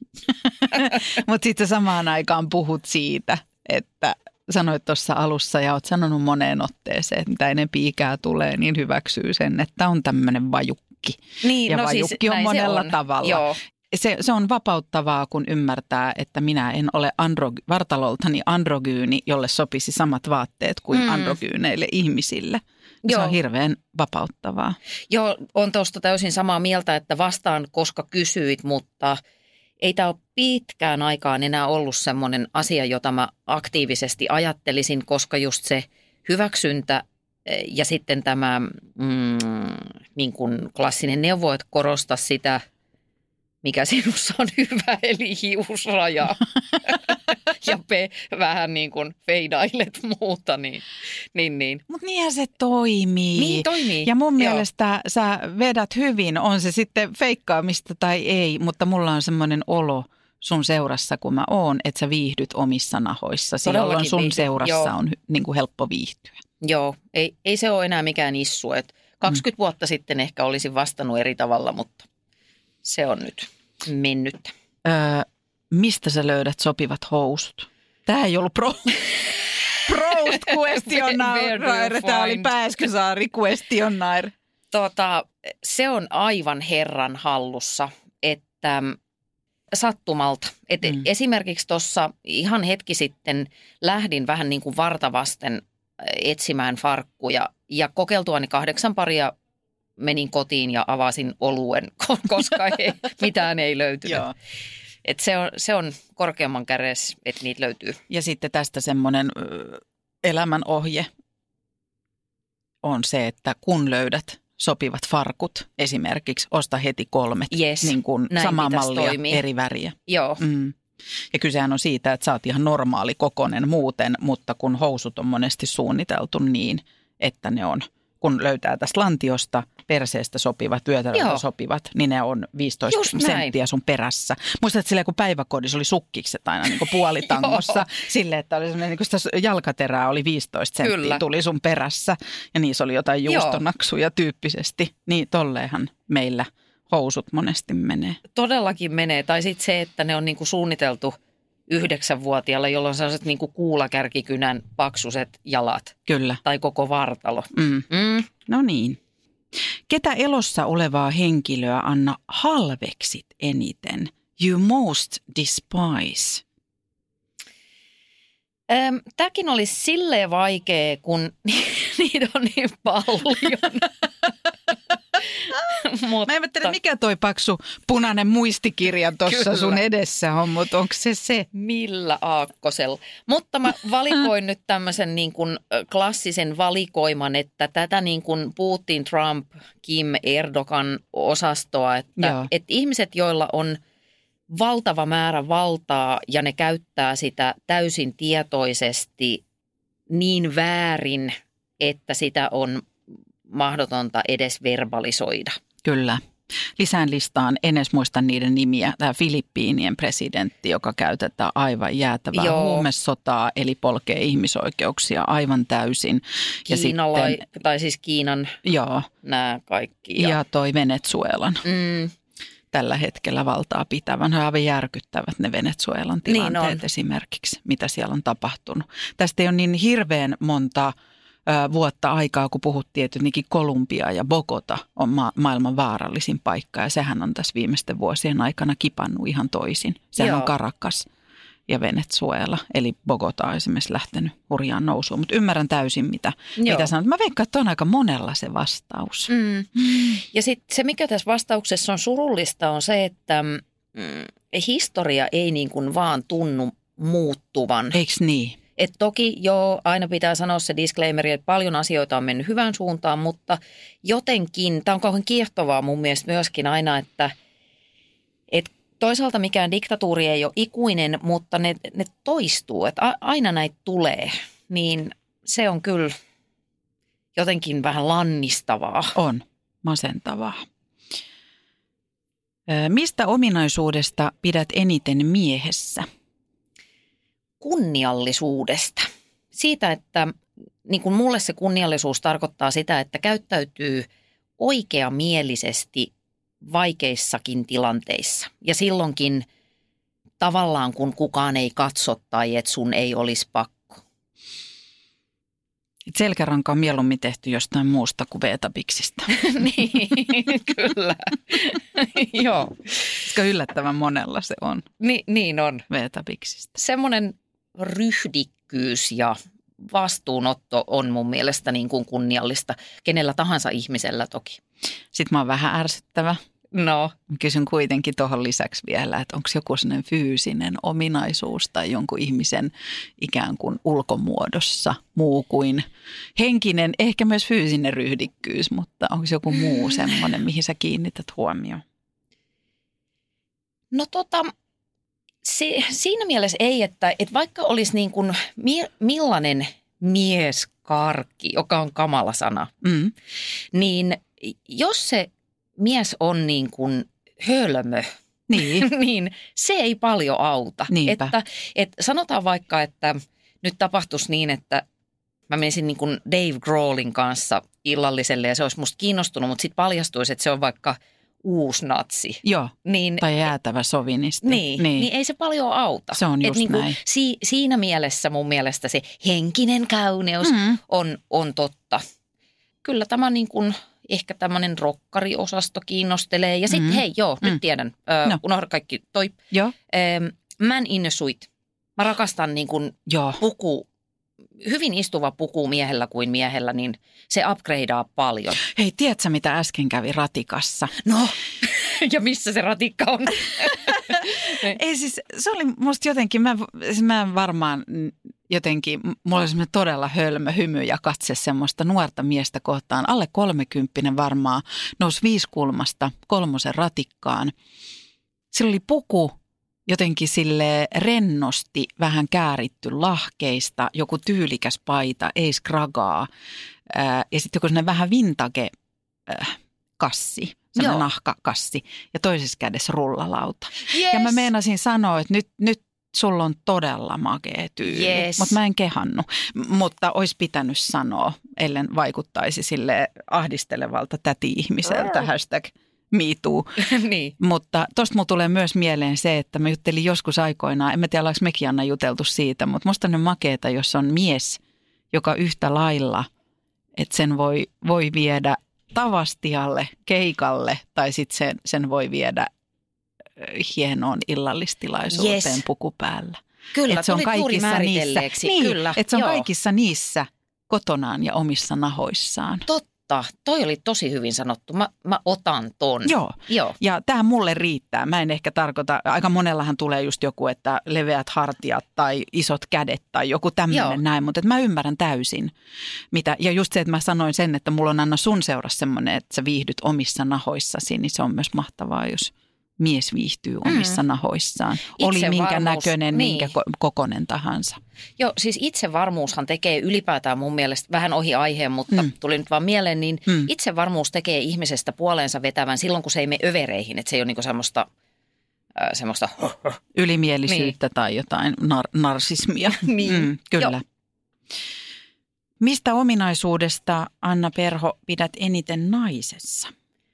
Mutta sitten samaan aikaan puhut siitä, että sanoit tuossa alussa ja oot sanonut moneen otteeseen, että mitä enempi ikää tulee, niin hyväksyy sen, että on tämmöinen vajukki. Niin, ja no vajukki siis, on monella on. tavalla. Joo. Se, se on vapauttavaa, kun ymmärtää, että minä en ole andro, vartaloltani androgyyni, jolle sopisi samat vaatteet kuin mm. androgyyneille ihmisille. Se Joo. on hirveän vapauttavaa. Joo, on tuosta täysin samaa mieltä, että vastaan, koska kysyit, mutta ei tämä ole pitkään aikaan enää ollut semmoinen asia, jota mä aktiivisesti ajattelisin, koska just se hyväksyntä ja sitten tämä mm, niin kuin klassinen neuvo, että korosta sitä, mikä sinussa on hyvä, eli hiusraja. ja pe, vähän niin kuin feidailet muuta, niin. niin, niin. Mutta niinhän se toimii. Niin toimii. Ja mun Joo. mielestä sä vedät hyvin, on se sitten feikkaamista tai ei, mutta mulla on semmoinen olo sun seurassa, kun mä oon, että sä viihdyt omissa nahoissasi, jolloin sun viihdy. seurassa Joo. on niin kuin helppo viihtyä. Joo, ei, ei se ole enää mikään issu. Et kaksikymmentä mm. vuotta sitten ehkä olisin vastannut eri tavalla, mutta se on nyt mennyt. Öö, mistä sä löydät sopivat housut? Tämä ei ollut pro... Proust questionnaire. Tämä oli Pääskysaari questionnaire. Tota, se on aivan herran hallussa, että sattumalta. Et mm. Esimerkiksi tuossa ihan hetki sitten lähdin vähän niin kuin vartavasten etsimään farkkuja ja kokeiltuani kahdeksan paria menin kotiin ja avasin oluen, koska ei, mitään ei löytynyt. Et se, on, se on korkeamman kädessä, että niitä löytyy. Ja sitten tästä semmoinen elämän ohje on se, että kun löydät sopivat farkut esimerkiksi. Osta heti kolmet, yes, niin kuin samaa mallia, toimia. Eri väriä. Joo. Mm. Ja kysehän on siitä, että sä oot ihan normaali kokonen muuten, mutta kun housut on monesti suunniteltu niin, että ne on, kun löytää tästä lantiosta perseestä sopivat, vyötäröltä sopivat, niin ne on viisitoista Just senttiä näin. Sun perässä. Muistat silleen, kun päiväkodissa oli sukkikset aina niin kuin puolitangossa, silleen, että oli semmoinen, niin kuin sitä jalkaterää oli viisitoista senttiä, Kyllä. tuli sun perässä ja niissä oli jotain juustonaksuja tyyppisesti. Niin tolleenhan meillä housut monesti menee. Todellakin menee. Tai sitten se, että ne on niinku suunniteltu yhdeksänvuotiaalle, jolloin sellaiset niinku kuulakärkikynän paksuset jalat. Kyllä. Tai koko vartalo. Mm. Mm. No niin. Ketä elossa olevaa henkilöä, Anna, halveksit eniten? You most despise. Öm, tämäkin oli silleen vaikea, kun niitä on niin paljon. Mutta... Mä en tiedä, mikä toi paksu punainen muistikirja tuossa sun edessä on, mutta onko se se? Millä aakkosella. Mutta mä valikoin nyt tämmöisen niin kuin klassisen valikoiman, että tätä niin kuin Putin, Trump, Kim, Erdogan osastoa, että, että ihmiset, joilla on valtava määrä valtaa ja ne käyttää sitä täysin tietoisesti niin väärin, että sitä on mahdotonta edes verbalisoida. Kyllä. Lisään listaan, en edes muista niiden nimiä. Tämä Filippiinien presidentti, joka käytetään aivan jäätävää Joo. huumesotaa, eli polkee ihmisoikeuksia aivan täysin. Kiinala, ja sitten, tai siis Kiinan Joo. nämä kaikki. Ja, ja toi Venezuelan. Mm. Tällä hetkellä valtaa pitävän. He aivan järkyttävät ne Venezuelan tilanteet niin esimerkiksi, mitä siellä on tapahtunut. Tästä ei ole niin hirveän monta ö, vuotta aikaa, kun puhuttiin, että jotenkin Kolumbia ja Bogota on ma- maailman vaarallisin paikka. Ja sehän on tässä viimeisten vuosien aikana kipannut ihan toisin. Sehän Joo. on Caracas ja Venezuela, eli Bogota on esimerkiksi lähtenyt hurjaan nousuun. Mutta ymmärrän täysin, mitä, mitä sanot. Mä veikkaan, että on aika monella se vastaus. Mm. Mm. Ja sitten se, mikä tässä vastauksessa on surullista, on se, että mm, historia ei niin kuin vaan tunnu muuttuvan. Eiks niin? Et toki joo, aina pitää sanoa se disclaimeri, että paljon asioita on mennyt hyvään suuntaan, mutta jotenkin, tämä on kauhean kiehtovaa mun mielestä myöskin aina, että et toisaalta mikään diktatuuri ei ole ikuinen, mutta ne, ne toistuu, että aina näitä tulee, niin se on kyllä jotenkin vähän lannistavaa. On, masentavaa. Mistä ominaisuudesta pidät eniten miehessä? Kunniallisuudesta. Siitä, että niin kuin mulle se kunniallisuus tarkoittaa sitä, että käyttäytyy oikeamielisesti vaikeissakin tilanteissa. Ja silloinkin tavallaan, kun kukaan ei katso tai että sun ei olisi pakko. Selkäranka on mieluummin tehty jostain muusta kuin veetabiksistä. Niin, kyllä. Joo. Koska yllättävän monella se on. Ni, niin on. Veetabiksistä. Semmoinen ryhdikkyys ja vastuunotto on mun mielestä niin kuin kunniallista kenellä tahansa ihmisellä toki. Sitten mä oon vähän ärsyttävä. No. Kysyn kuitenkin tuohon lisäksi vielä, että onko joku sellainen fyysinen ominaisuus tai jonkun ihmisen ikään kuin ulkomuodossa muu kuin henkinen, ehkä myös fyysinen ryhdikkyys, mutta onko joku muu semmoinen, mihin sä kiinnität huomioon? No tota, se, siinä mielessä ei, että, että vaikka olisi niin kuin mi, millainen mieskarkki, joka on kamala sana, mm. niin jos se mies on niin kuin hölmö, niin. niin se ei paljon auta. Että, että sanotaan vaikka, että nyt tapahtuisi niin, että mä menisin niin kuin Dave Grohlin kanssa illalliselle ja se olisi musta kiinnostunut, mutta sitten paljastuisi, että se on vaikka uusnatsi. Joo, niin, tai jäätävä sovinisti. Niin, niin. niin ei se paljon auta. Se on just niin näin. Si, siinä mielessä mun mielestä se henkinen kauneus mm. on, on totta. Kyllä tämä niin kuin ehkä tämmöinen rokkariosasto kiinnostelee. Ja sitten mm. hei, joo, mm. nyt tiedän. Ö, no. Unohda kaikki toi. Joo. Ö, Man in a suit. Mä rakastan niin kuin puku, hyvin istuva puku miehellä kuin miehellä, niin se upgradeaa paljon. Hei, tiedätkö mitä äsken kävi ratikassa? No, ja missä se ratikka on? Ei siis, se oli musta jotenkin, mä, mä varmaan jotenkin, mulla oli semmoinen todella hölmö hymy ja katse semmoista nuorta miestä kohtaan. Alle kolmekymppinen varmaan, nousi viisikulmasta kolmosen ratikkaan. Sillä oli puku jotenkin sille rennosti, vähän kääritty lahkeista, joku tyylikäs paita, ei skragaa. Ää, ja sitten joku sellainen vähän vintage äh, kassi, sellainen nahkakassi ja toisessa kädessä rullalauta. Yes. Ja mä meinasin sanoa, että nyt, nyt sulla on todella makea tyyli, yes. Mutta mä en kehannut. M- mutta olisi pitänyt sanoa, ellen vaikuttaisi sille ahdistelevalta täti-ihmiseltä, oh. hashtag me too. Niin. Mutta tosta mulla tulee myös mieleen se, että mä juttelin joskus aikoinaan, en mä tiedä, ollaanko mekin Anna juteltu siitä, mutta musta on makeeta, jos on mies, joka yhtä lailla, että sen voi, voi viedä tavastialle, keikalle tai sitten sen, sen voi viedä hienoon illallistilaisuuteen yes. puku päällä. Kyllä, et se on kaikissa niissä, niin, Kyllä, että se on joo. kaikissa niissä kotonaan ja omissa nahoissaan. Totta, toi oli tosi hyvin sanottu. Mä, mä otan ton. Joo. Joo, ja tämä mulle riittää. Mä en ehkä tarkoita, aika monellahan tulee just joku, että leveät hartiat tai isot kädet tai joku tämmöinen näin, mutta mä ymmärrän täysin. Mitä, ja just se, että mä sanoin sen, että mulla on Anna sun seurassa semmoinen, että sä viihdyt omissa nahoissasi, niin se on myös mahtavaa, jos mies viihtyy omissa mm. nahoissaan. Oli minkä näköinen, niin. minkä kokonen tahansa. Joo, siis itsevarmuushan tekee ylipäätään mun mielestä, vähän ohi aiheen, mutta mm. tuli nyt vaan mieleen, niin mm. itsevarmuus tekee ihmisestä puoleensa vetävän silloin, kun se ei mene övereihin. Että se ei ole niinku semmoista, äh, semmoista ylimielisyyttä niin. tai jotain nar- narsismia. niin. mm, kyllä. Joo. Mistä ominaisuudesta, Anna Perho, pidät eniten naisessa?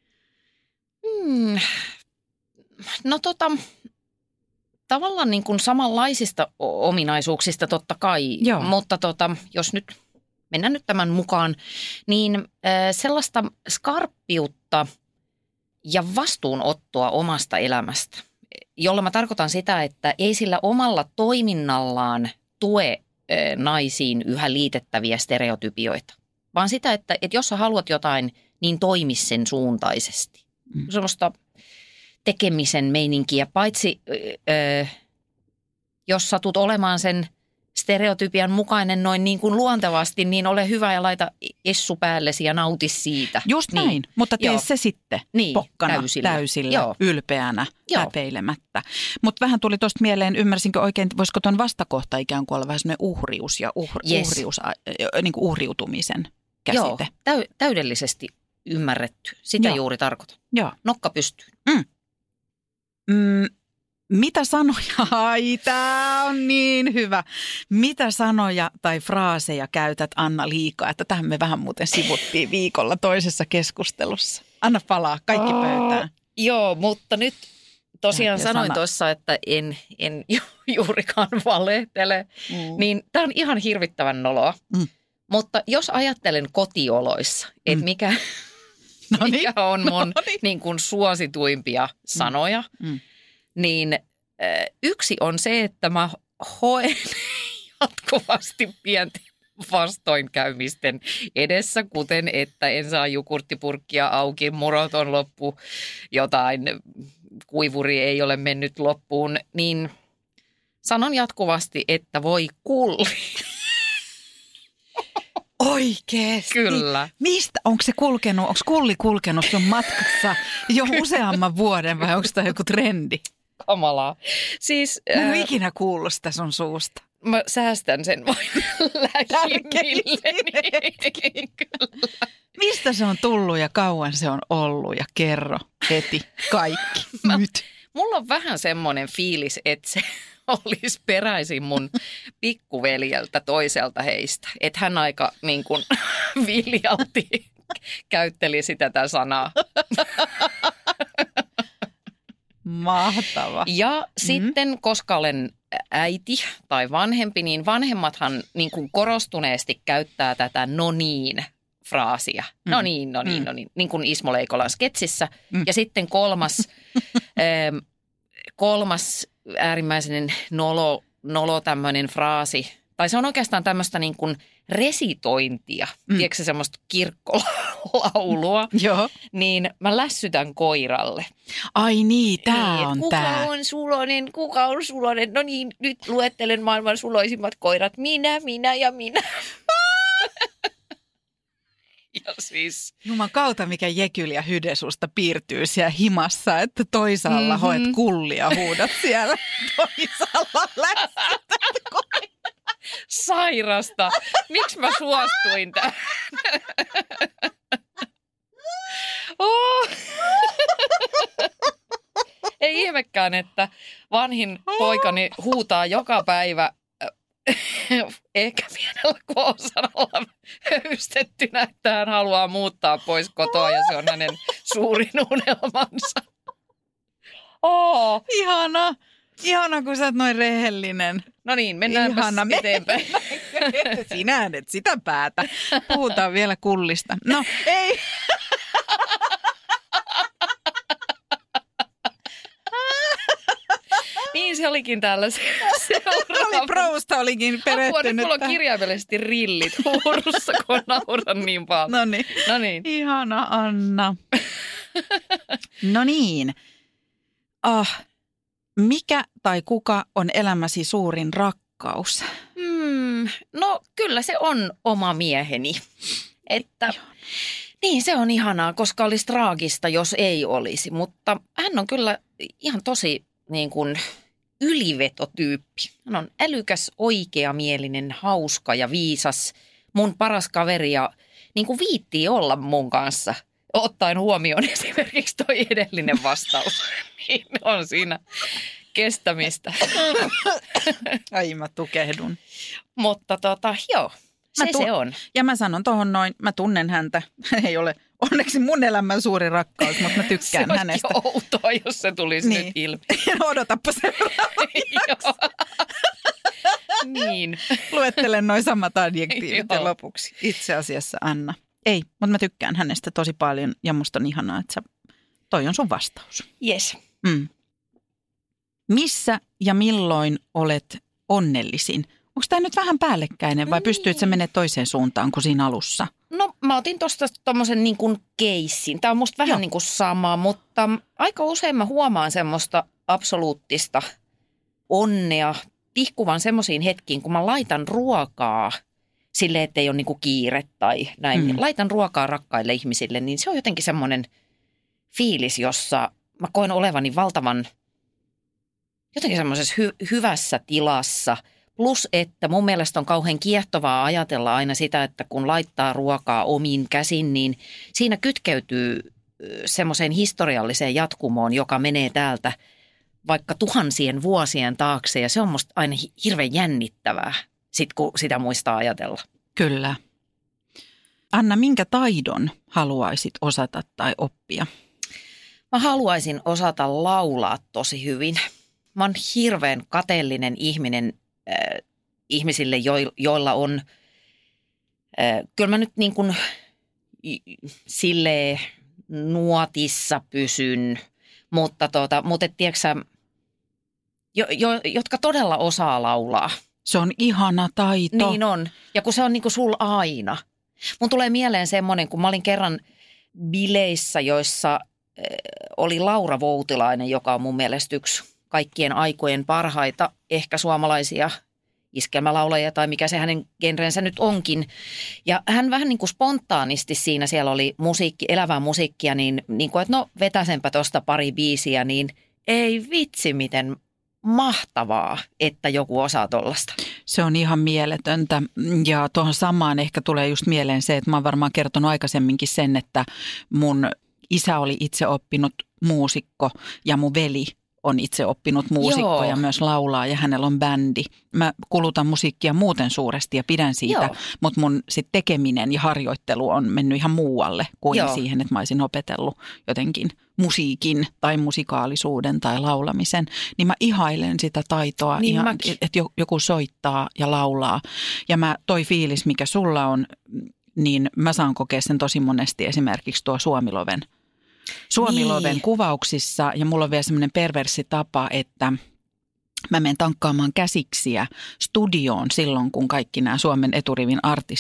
Hmm. No tota, tavallaan niin kuin samanlaisista ominaisuuksista totta kai, Joo. mutta tota, jos nyt mennään nyt tämän mukaan, niin äh, sellaista skarppiutta ja vastuunottoa omasta elämästä, jolla mä tarkoitan sitä, että ei sillä omalla toiminnallaan tue äh, naisiin yhä liitettäviä stereotypioita, vaan sitä, että, että jos sä haluat jotain, niin toimi sen suuntaisesti. Mm. Semmoista tekemisen meininkiä, paitsi öö, jos satut olemaan sen stereotypian mukainen noin niin kuin luontevasti, niin ole hyvä ja laita essu päällesi ja nauti siitä. Just niin. näin, mutta tee Joo. se sitten niin, pokkana, täysillä, täysillä ylpeänä, Joo. häpeilemättä. Mutta vähän tuli tuosta mieleen, ymmärsinkö oikein, voisiko tuon vastakohta ikään kuin olla vähän sellainen uhrius ja uhr, yes. uhrius, niin kuin uhriutumisen käsite? Joo, täy, täydellisesti ymmärretty. Sitä Joo. juuri tarkoitan. Joo. Nokka pystyy. Mm. Mm, mitä sanoja, ai tää on niin hyvä, mitä sanoja tai fraaseja käytät Anna liikaa, että tähän me vähän muuten sivuttiin viikolla toisessa keskustelussa. Anna palaa, kaikki oh, pöytään. Joo, mutta nyt tosiaan sanoin sana. tuossa, että en, en ju- juurikaan valehtele, mm. niin tää on ihan hirvittävän noloa, mm. mutta jos ajattelen kotioloissa, että mm. mikä... No niin. mikä on mun no niin. niin kuin suosituimpia sanoja, mm. niin äh, yksi on se, että mä hoen jatkuvasti pienten vastoinkäymisten edessä, kuten että en saa jogurttipurkkia auki, murot on loppu, jotain kuivuri ei ole mennyt loppuun, niin sanon jatkuvasti, että voi kulli. Oikeesti? Kyllä. Mistä? Onko se kulkenut, onko kulli kulkenut sun matkassa jo useamman vuoden vai onko tämä joku trendi? Kamalaa. Siis, mä en äh, ikinä kuullut sitä sun suusta. Mä säästän sen vain lähimmilleni. Mistä se on tullut ja kauan se on ollut ja kerro heti kaikki mä, nyt. Mulla on vähän semmoinen fiilis, että se olisi peräisin mun pikkuveljeltä toiselta heistä. Että hän aika niin kuin viljalti käytteli sitä tätä sanaa. Mahtava. Ja mm-hmm. sitten, koska olen äiti tai vanhempi, niin vanhemmathan niin kuin korostuneesti käyttää tätä no niin fraasia. Mm. No niin, no niin, mm. no niin, niin kuin Ismo Leikolan sketsissä. Mm. Ja sitten kolmas, ähm, kolmas äärimmäisen nolo, nolo tämmöinen fraasi, tai se on oikeastaan tämmöistä niin kuin resitointia, mm. tiedätkö semmoista kirkkolaulua laulua, Joo. niin mä lässytän koiralle. Ai niin, tää niin, on kuka tää. on sulonen, kuka on sulonen? No niin, nyt luettelen maailman suloisimmat koirat. Minä, minä ja minä. Ja siis... Juman kautta, mikä jekyl ja hyde susta piirtyy siellä himassa, että toisaalla mm-hmm. hoet kullia, huudat siellä, toisaalla lässytät koiraa. Sairasta. Miksi mä suostuin tähän? Oh. Ei ihmekään, että vanhin poikani huutaa joka päivä ehkä pienellä K-sanalla höystettynä, että hän haluaa muuttaa pois kotoa ja se on hänen suurin unelmansa. Oh. Ihana. Ihana, kun sä oot noin rehellinen. No niin, mennäänpäs Ihana. eteenpäin. Sinä et sitä päätä. Puhutaan vielä kullista. No, ei. Niin se olikin täällä se, seuraava. Oli Prousta olikin perehtynyt. Mulla on kirjaimellisesti rillit huurussa, kun nauran niin paljon. No niin. No niin. Ihana Anna. No niin. Ah, mikä tai kuka on elämäsi suurin rakkaus? Hmm, no kyllä se on oma mieheni. Että, niin se on ihanaa, koska olisi traagista, jos ei olisi. Mutta hän on kyllä ihan tosi niin kuin ylivetotyyppi. Hän on älykäs, oikeamielinen, hauska ja viisas. Mun paras kaveri ja niin kuin viittii olla mun kanssa. Ottaen huomioon esimerkiksi toi edellinen vastaus, niin on siinä kestämistä. Ai mä tukehdun. Mutta tota, joo, se Mä tu- se on. Ja mä sanon tohon noin, mä tunnen häntä. Ei ole onneksi mun elämän suuri rakkaus, mutta mä tykkään se hänestä. Se olisi outoa, jos se tulisi niin. nyt ilmi. Odotappa seuraavaksi. Niin. Luettelen noin samat adjektiivit ja lopuksi. Itse asiassa Anna. Ei, mutta mä tykkään hänestä tosi paljon ja musta on ihanaa, että sä, toi on sun vastaus. Yes. Mm. Missä ja milloin olet onnellisin? Onko tämä nyt vähän päällekkäinen vai pystyykö sä menemään toiseen suuntaan kuin siinä alussa? No mä otin tuosta tommosen niin kuin keissin. Tämä on musta vähän Joo. niin kuin sama, mutta aika usein mä huomaan semmoista absoluuttista onnea tihkuvan semmoisiin hetkiin, kun mä laitan ruokaa silleen, ettei ole niin kuin kiire tai näin. Mm. Laitan ruokaa rakkaille ihmisille, niin se on jotenkin semmoinen fiilis, jossa mä koen olevani valtavan jotenkin semmoisessa hy- hyvässä tilassa. Plus, että mun mielestä on kauhean kiehtovaa ajatella aina sitä, että kun laittaa ruokaa omiin käsin, niin siinä kytkeytyy semmoiseen historialliseen jatkumoon, joka menee täältä vaikka tuhansien vuosien taakse. Ja se on musta aina hirveän jännittävää, sit kun sitä muistaa ajatella. Kyllä. Anna, minkä taidon haluaisit osata tai oppia? Mä haluaisin osata laulaa tosi hyvin. Mä oon hirveän kateellinen ihminen äh, ihmisille, jo, joilla on, äh, kyllä mä nyt niin kuin silleen nuotissa pysyn, mutta, tota, mutta et, tiedätkö sä, jo, jo, jotka todella osaa laulaa. Se on ihana taito. Niin on. Ja kun se on niin kuin sul aina. Mun tulee mieleen semmoinen, kun mä olin kerran bileissä, joissa äh, oli Laura Voutilainen, joka on mun mielestä yksi kaikkien aikojen parhaita ehkä suomalaisia iskelmälaulajia tai mikä se hänen genrensä nyt onkin. Ja hän vähän niin kuin spontaanisti siinä, siellä oli musiikki, elävää musiikkia, niin, niin kuin, että no vetäsenpä tuosta pari biisiä, niin ei vitsi miten mahtavaa, että joku osaa tollasta. Se on ihan mieletöntä ja tuohon samaan ehkä tulee just mieleen se, että mä oon varmaan kertonut aikaisemminkin sen, että mun isä oli itse oppinut muusikko ja mun veli on itse oppinut muusikko Joo. ja myös laulaa ja hänellä on bändi. Mä kulutan musiikkia muuten suuresti ja pidän siitä, Joo. mutta mun sit tekeminen ja harjoittelu on mennyt ihan muualle kuin Joo. siihen, että mä olisin opetellut jotenkin musiikin tai musikaalisuuden tai laulamisen. Niin mä ihailen sitä taitoa, niin että joku soittaa ja laulaa. Ja mä toi fiilis, mikä sulla on, niin mä saan kokea sen tosi monesti esimerkiksi tuo Suomiloven Suomiloven niin. kuvauksissa ja mulla on vielä semmoinen perversi tapa, että mä menen tankkaamaan käsiksiä studioon silloin, kun kaikki nämä Suomen eturivin artistit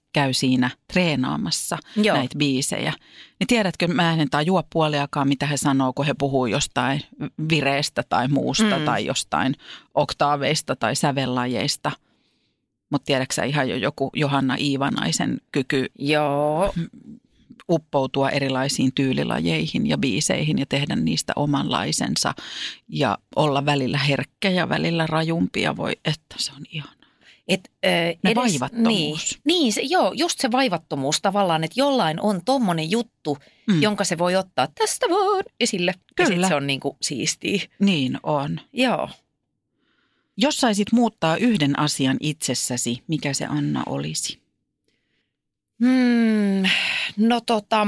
käy siinä treenaamassa Joo. näitä biisejä. Niin tiedätkö, mä en tajua puoliakaan, mitä he sanoo, kun he puhuu jostain vireestä tai muusta mm. tai jostain oktaaveista tai sävellajeista. Mutta tiedätkö sä ihan jo joku Johanna Iivanaisen kyky Joo. uppoutua erilaisiin tyylilajeihin ja biiseihin ja tehdä niistä omanlaisensa ja olla välillä herkkä ja välillä rajumpia. Voi, että se on ihana. Et, äh, ne edes, vaivattomuus. Niin, niin se, joo, just se vaivattomuus tavallaan, että jollain on tommonen juttu, mm. jonka se voi ottaa tästä vaan esille. Kyllä. Ja sitten se on niinku siistiä. Niin on. Joo. Jos saisit muuttaa yhden asian itsessäsi, mikä se Anna olisi? Hmm, no tota,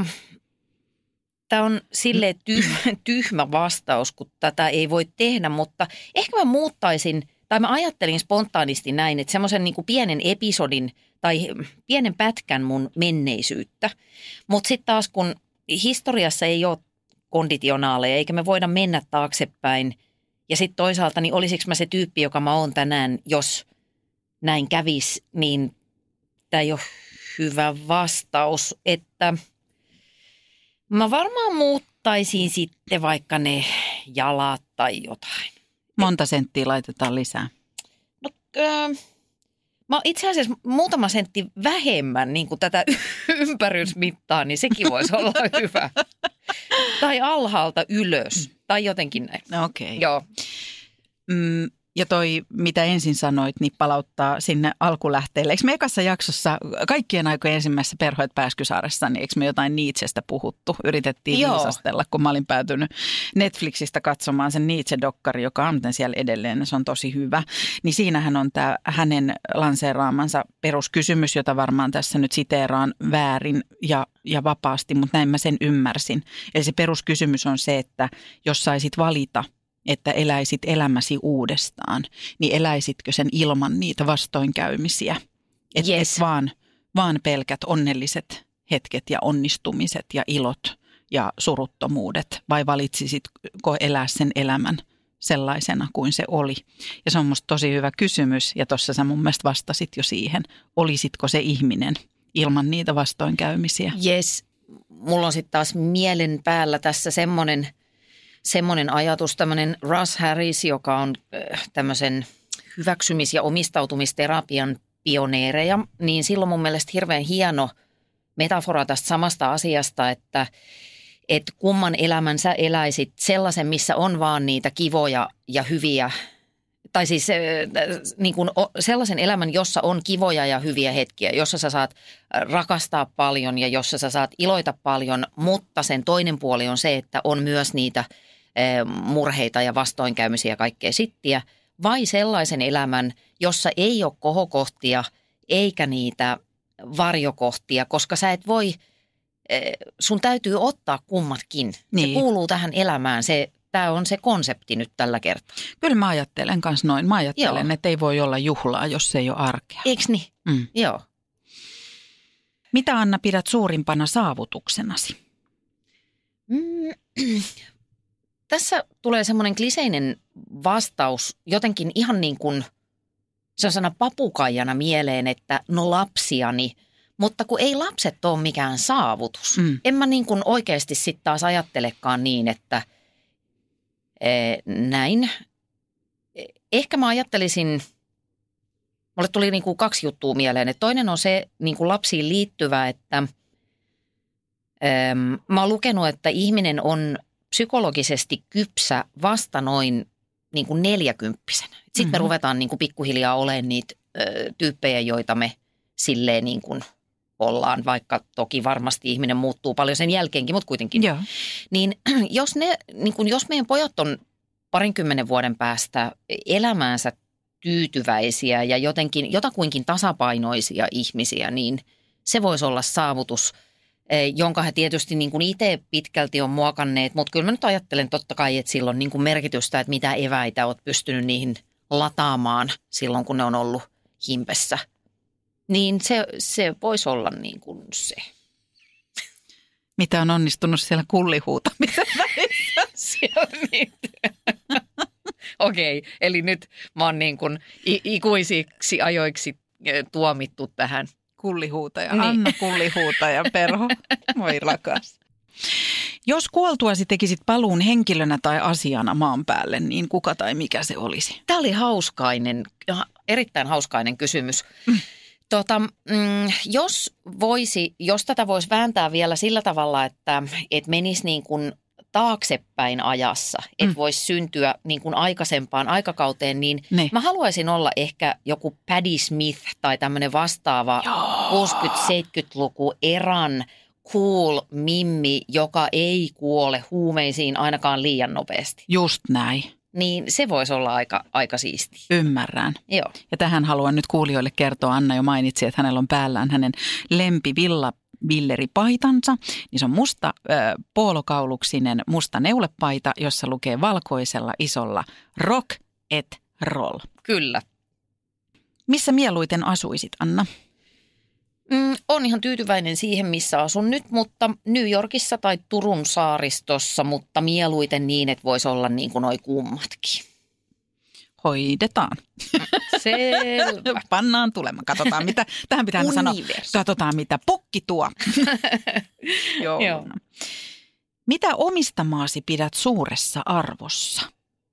tämä on silleen tyhmä, tyhmä vastaus, kun tätä ei voi tehdä, mutta ehkä mä muuttaisin, tai mä ajattelin spontaanisti näin, että semmoisen niin kuin pienen episodin tai pienen pätkän mun menneisyyttä. Mutta sitten taas kun historiassa ei ole konditionaaleja, eikä me voida mennä taaksepäin, ja sitten toisaalta, niin olisiko mä se tyyppi, joka mä oon tänään, jos näin kävisi, niin tämä ei ole hyvä vastaus, että mä varmaan muuttaisin sitten vaikka ne jalat tai jotain. Monta senttiä laitetaan lisää? No äh, mä itse asiassa muutama sentti vähemmän niin kuin tätä ympärysmittaa, niin sekin voisi olla hyvä. Tai alhaalta ylös tai jotenkin näin. Okei. Okay. Joo. Mm. Ja toi, mitä ensin sanoit, niin palauttaa sinne alkulähteelle. Eikö me ekassa jaksossa, kaikkien aikojen ensimmäisessä Perhoet Pääskysaaressa, niin eikö me jotain Nietzschestä puhuttu? Yritettiin Joo. viisastella, kun mä olin päätynyt Netflixistä katsomaan sen Nietzsche-dokkari, joka on siellä edelleen, se on tosi hyvä. Niin siinähän on tämä hänen lanseeraamansa peruskysymys, jota varmaan tässä nyt siteeraan väärin ja, ja vapaasti, mutta näin mä sen ymmärsin. Eli se peruskysymys on se, että jos saisit valita, että eläisit elämäsi uudestaan, niin eläisitkö sen ilman niitä vastoinkäymisiä? Että yes. et vaan, vaan pelkät onnelliset hetket ja onnistumiset ja ilot ja suruttomuudet, vai valitsisitko elää sen elämän sellaisena kuin se oli? Ja se on musta tosi hyvä kysymys, ja tuossa sä mun mielestä vastasit jo siihen. Olisitko se ihminen ilman niitä vastoinkäymisiä? Jes, mulla on sitten taas mielen päällä tässä semmoinen semmoinen ajatus, tämmöinen Russ Harris, joka on tämmöisen hyväksymis- ja omistautumisterapian pioneereja, niin silloin mun mielestä hirveän hieno metafora tästä samasta asiasta, että, että kumman elämän sä eläisit sellaisen, missä on vaan niitä kivoja ja hyviä, tai siis niin kuin sellaisen elämän, jossa on kivoja ja hyviä hetkiä, jossa sä saat rakastaa paljon ja jossa sä saat iloita paljon, mutta sen toinen puoli on se, että on myös niitä murheita ja vastoinkäymisiä ja kaikkea sittiä, vai sellaisen elämän, jossa ei ole kohokohtia eikä niitä varjokohtia, koska sä et voi, sun täytyy ottaa kummatkin. Niin. Se kuuluu tähän elämään, se, tämä on se konsepti nyt tällä kertaa. Kyllä mä ajattelen kanssa noin. Mä ajattelen, Joo. että ei voi olla juhlaa, jos se ei ole arkea. Eiks niin? Mm. Joo. Mitä, Anna, pidät suurimpana saavutuksenasi? Mm. Tässä tulee semmoinen kliseinen vastaus jotenkin ihan niin kuin, se on sana papukaijana mieleen, että no lapsiani, mutta kun ei lapset ole mikään saavutus. Mm. En mä niin kuin oikeasti sitten taas ajattelekaan niin, että e, näin. Ehkä mä ajattelisin, mulle tuli niin kuin kaksi juttua mieleen. Että toinen on se niin kuin lapsiin liittyvä, että e, mä oon lukenut, että ihminen on psykologisesti kypsä vasta noin niin kuin neljäkymppisenä. Sitten mm-hmm. me ruvetaan niin kuin pikkuhiljaa olemaan niitä ö, tyyppejä, joita me silleen niin kuin ollaan, vaikka toki varmasti ihminen muuttuu paljon sen jälkeenkin, mutta kuitenkin. Joo. Niin jos, ne, niin kuin jos meidän pojat on parinkymmenen vuoden päästä elämäänsä tyytyväisiä ja jotenkin jotakuinkin tasapainoisia ihmisiä, niin se voisi olla saavutus, jonka he tietysti niin kuin itse pitkälti on muokanneet, mutta kyllä mä nyt ajattelen totta kai, että sillä on niin kuin merkitystä, että mitä eväitä olet pystynyt niihin lataamaan silloin, kun ne on ollut himpessä. Niin se, se voisi olla niin kuin se. Mitä on onnistunut siellä kullihuutamisen välissä? Okei, okay, eli nyt mä oon niin kuin ikuisiksi ajoiksi tuomittu tähän Kullihuutaja, Niin. Anna Kullihuutaja, Perho. Voi rakas. Jos kuoltuasi tekisit paluun henkilönä tai asiana maan päälle, niin kuka tai mikä se olisi? Tämä oli hauskainen, erittäin hauskainen kysymys. Mm. Tota, mm, jos voisi, jos tätä voisi vääntää vielä sillä tavalla, että et menisi niin kuin taaksepäin ajassa, että mm. voisi syntyä niin kuin aikaisempaan aikakauteen, niin ne. Mä haluaisin olla ehkä joku Patti Smith tai tämmöinen vastaava kuusikymmentä-seitsemänkymmentäluku eran cool mimmi, joka ei kuole huumeisiin ainakaan liian nopeasti. Just näin. Niin se voisi olla aika, aika siisti. Ymmärrän. Joo. Ja tähän haluan nyt kuulijoille kertoa. Anna jo mainitsi, että hänellä on päällään hänen lempivilla villeripaitansa. Niin se on musta äh, poolokauluksinen musta neulepaita, jossa lukee valkoisella isolla rock et roll. Kyllä. Missä mieluiten asuisit, Anna? Mm, on ihan tyytyväinen siihen, missä asun nyt, mutta New Yorkissa tai Turun saaristossa, mutta mieluiten niin, että voisi olla niin kuin noi kummatkin. Hoidetaan. Selvä. Pannaan tulemaan. Katsotaan, mitä, tähän pitää sanoa, katsotaan mitä pukki tuo. Joo. Joo. Mitä omistamaasi pidät suuressa arvossa?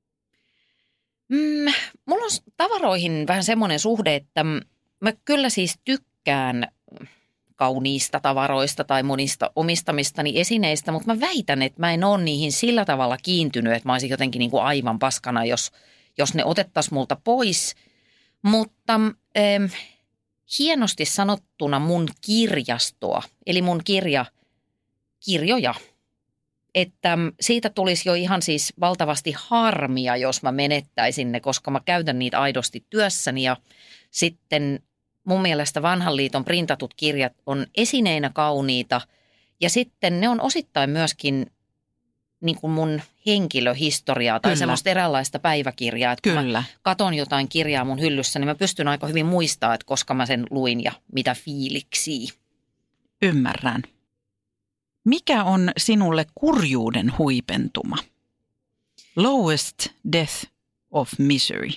Mm, mulla on tavaroihin vähän semmoinen suhde, että mä kyllä siis tykkään kauniista tavaroista tai monista omistamistani esineistä, mutta mä väitän, että mä en ole niihin sillä tavalla kiintynyt, että mä olisin jotenkin niin kuin aivan paskana, jos, jos ne otettaisiin multa pois. Mutta ähm, hienosti sanottuna mun kirjastoa, eli mun kirja, kirjoja, että siitä tulisi jo ihan siis valtavasti harmia, jos mä menettäisin ne, koska mä käytän niitä aidosti työssäni ja sitten mun mielestä vanhan liiton printatut kirjat on esineinä kauniita ja sitten ne on osittain myöskin niin kuin mun henkilöhistoriaa tai Kyllä. semmoista eräänlaista päiväkirjaa. Että Kyllä. kun mä katon jotain kirjaa mun hyllyssä, niin mä pystyn aika hyvin muistamaan, että koska mä sen luin ja mitä fiiliksiä. Ymmärrän. Mikä on sinulle kurjuuden huipentuma? Lowest death of misery.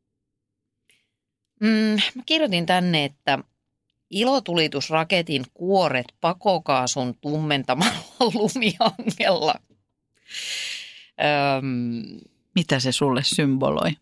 Mm, mä kirjoitin tänne, että ilotulitusraketin kuoret pakokaasun tummentamalla lumihangella. Öm, Mitä se sulle symboloi?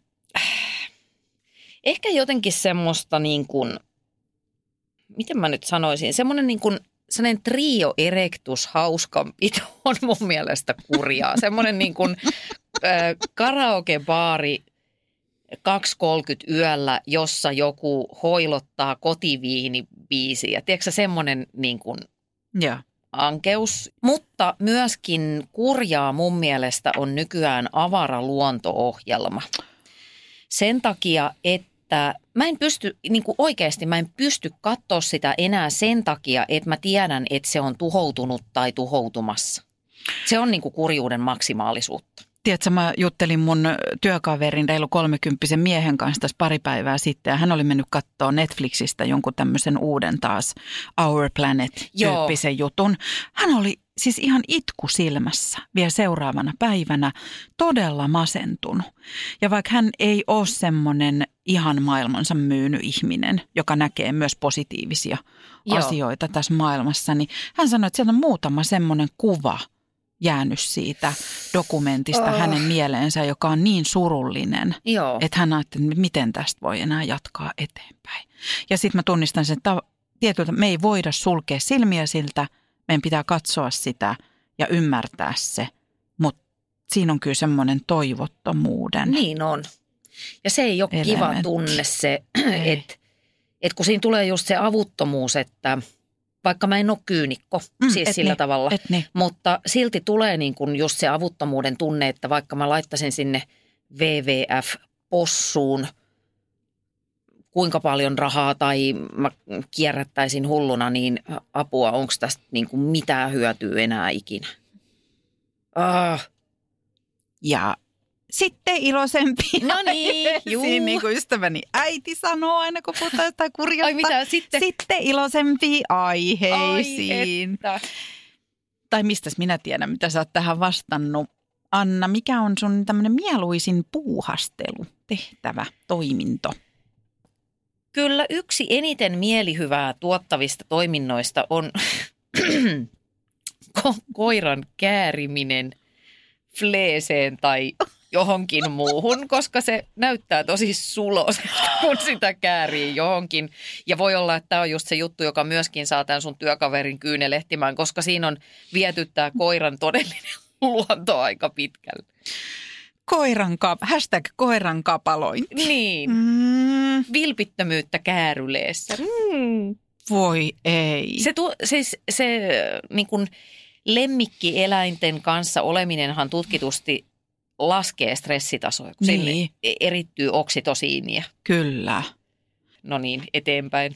Ehkä jotenkin semmoista niin kuin, miten mä nyt sanoisin, semmoinen niin kuin sellainen trio erectus hauskanpito on mun mielestä kurjaa. Semmoinen niin kuin äh, karaokebaari kaksi kolmekymmentä yöllä, jossa joku hoilottaa kotiviinibiisiä. Tiedätkö semmoinen niin kuin ja. ankeus? Mutta myöskin kurjaa mun mielestä on nykyään avaraluonto-ohjelma. Sen takia, että mä en pysty, niin kuin oikeasti mä en pysty katsoa sitä enää sen takia, että mä tiedän, että se on tuhoutunut tai tuhoutumassa. Se on niin kuin kurjuuden maksimaalisuutta. Tiedätkö, mä juttelin mun työkaverin reilu kolmekymppisen miehen kanssa tässä pari päivää sitten ja hän oli mennyt katsoa Netflixistä jonkun tämmöisen uuden taas Our Planet-tyyppisen Joo. jutun. Hän oli siis ihan itku silmässä vielä seuraavana päivänä todella masentunut. Ja vaikka hän ei ole semmoinen ihan maailmansa myynyt ihminen, joka näkee myös positiivisia Joo. asioita tässä maailmassa, niin hän sanoi, että sieltä on muutama semmoinen kuva jäänyt siitä dokumentista oh. hänen mieleensä, joka on niin surullinen, Joo. että hän ajatteli, että miten tästä voi enää jatkaa eteenpäin. Ja sitten mä tunnistan sen, että tietysti me ei voida sulkea silmiä siltä, meidän pitää katsoa sitä ja ymmärtää se, mutta siinä on kyllä semmoinen toivottomuuden Niin on. Ja se ei ole elementti. Kiva tunne se, että et kun siinä tulee just se avuttomuus, että vaikka mä en ole kyynikko, mm, siis sillä niin, tavalla, niin. Mutta silti tulee niin kuin just se avuttomuuden tunne, että vaikka mä laittaisin sinne W W F-possuun kuinka paljon rahaa tai mä kierrättäisin hulluna, niin apua, onko tästä niin kuin mitään hyötyä enää ikinä? Ah. Ja sitten iloisempi. No niin, juu. Siinä niin kuin ystäväni äiti sanoo aina, kun puhutaan jotain kurjasta. Ai mitä, sitten? Sitten iloisempiin aiheisiin. Ai tai mistäs minä tiedän, mitä sä oot tähän vastannut. Anna, mikä on sun tämmöinen mieluisin puuhastelu, tehtävä, toiminto? Kyllä yksi eniten mielihyvää tuottavista toiminnoista on ko- koiran kääriminen fleeseen tai johonkin muuhun, koska se näyttää tosi suloiselta, kun sitä käärii johonkin. Ja voi olla, että tämä on just se juttu, joka myöskin saa tämän sun työkaverin kyynelehtimään, koska siinä on vietyttää koiran todellinen luonto aika pitkälle. Koiran kap, hashtag koiran kapalointi. Niin. Mm, Vilpittömyyttä kääryleessä. Mm. voi ei. Se, tu, siis, se niin kuin lemmikkieläinten kanssa oleminenhan tutkitusti laskee stressitasoja, kun Niin. sinne erittyy oksitosiinia. Kyllä. No niin, eteenpäin.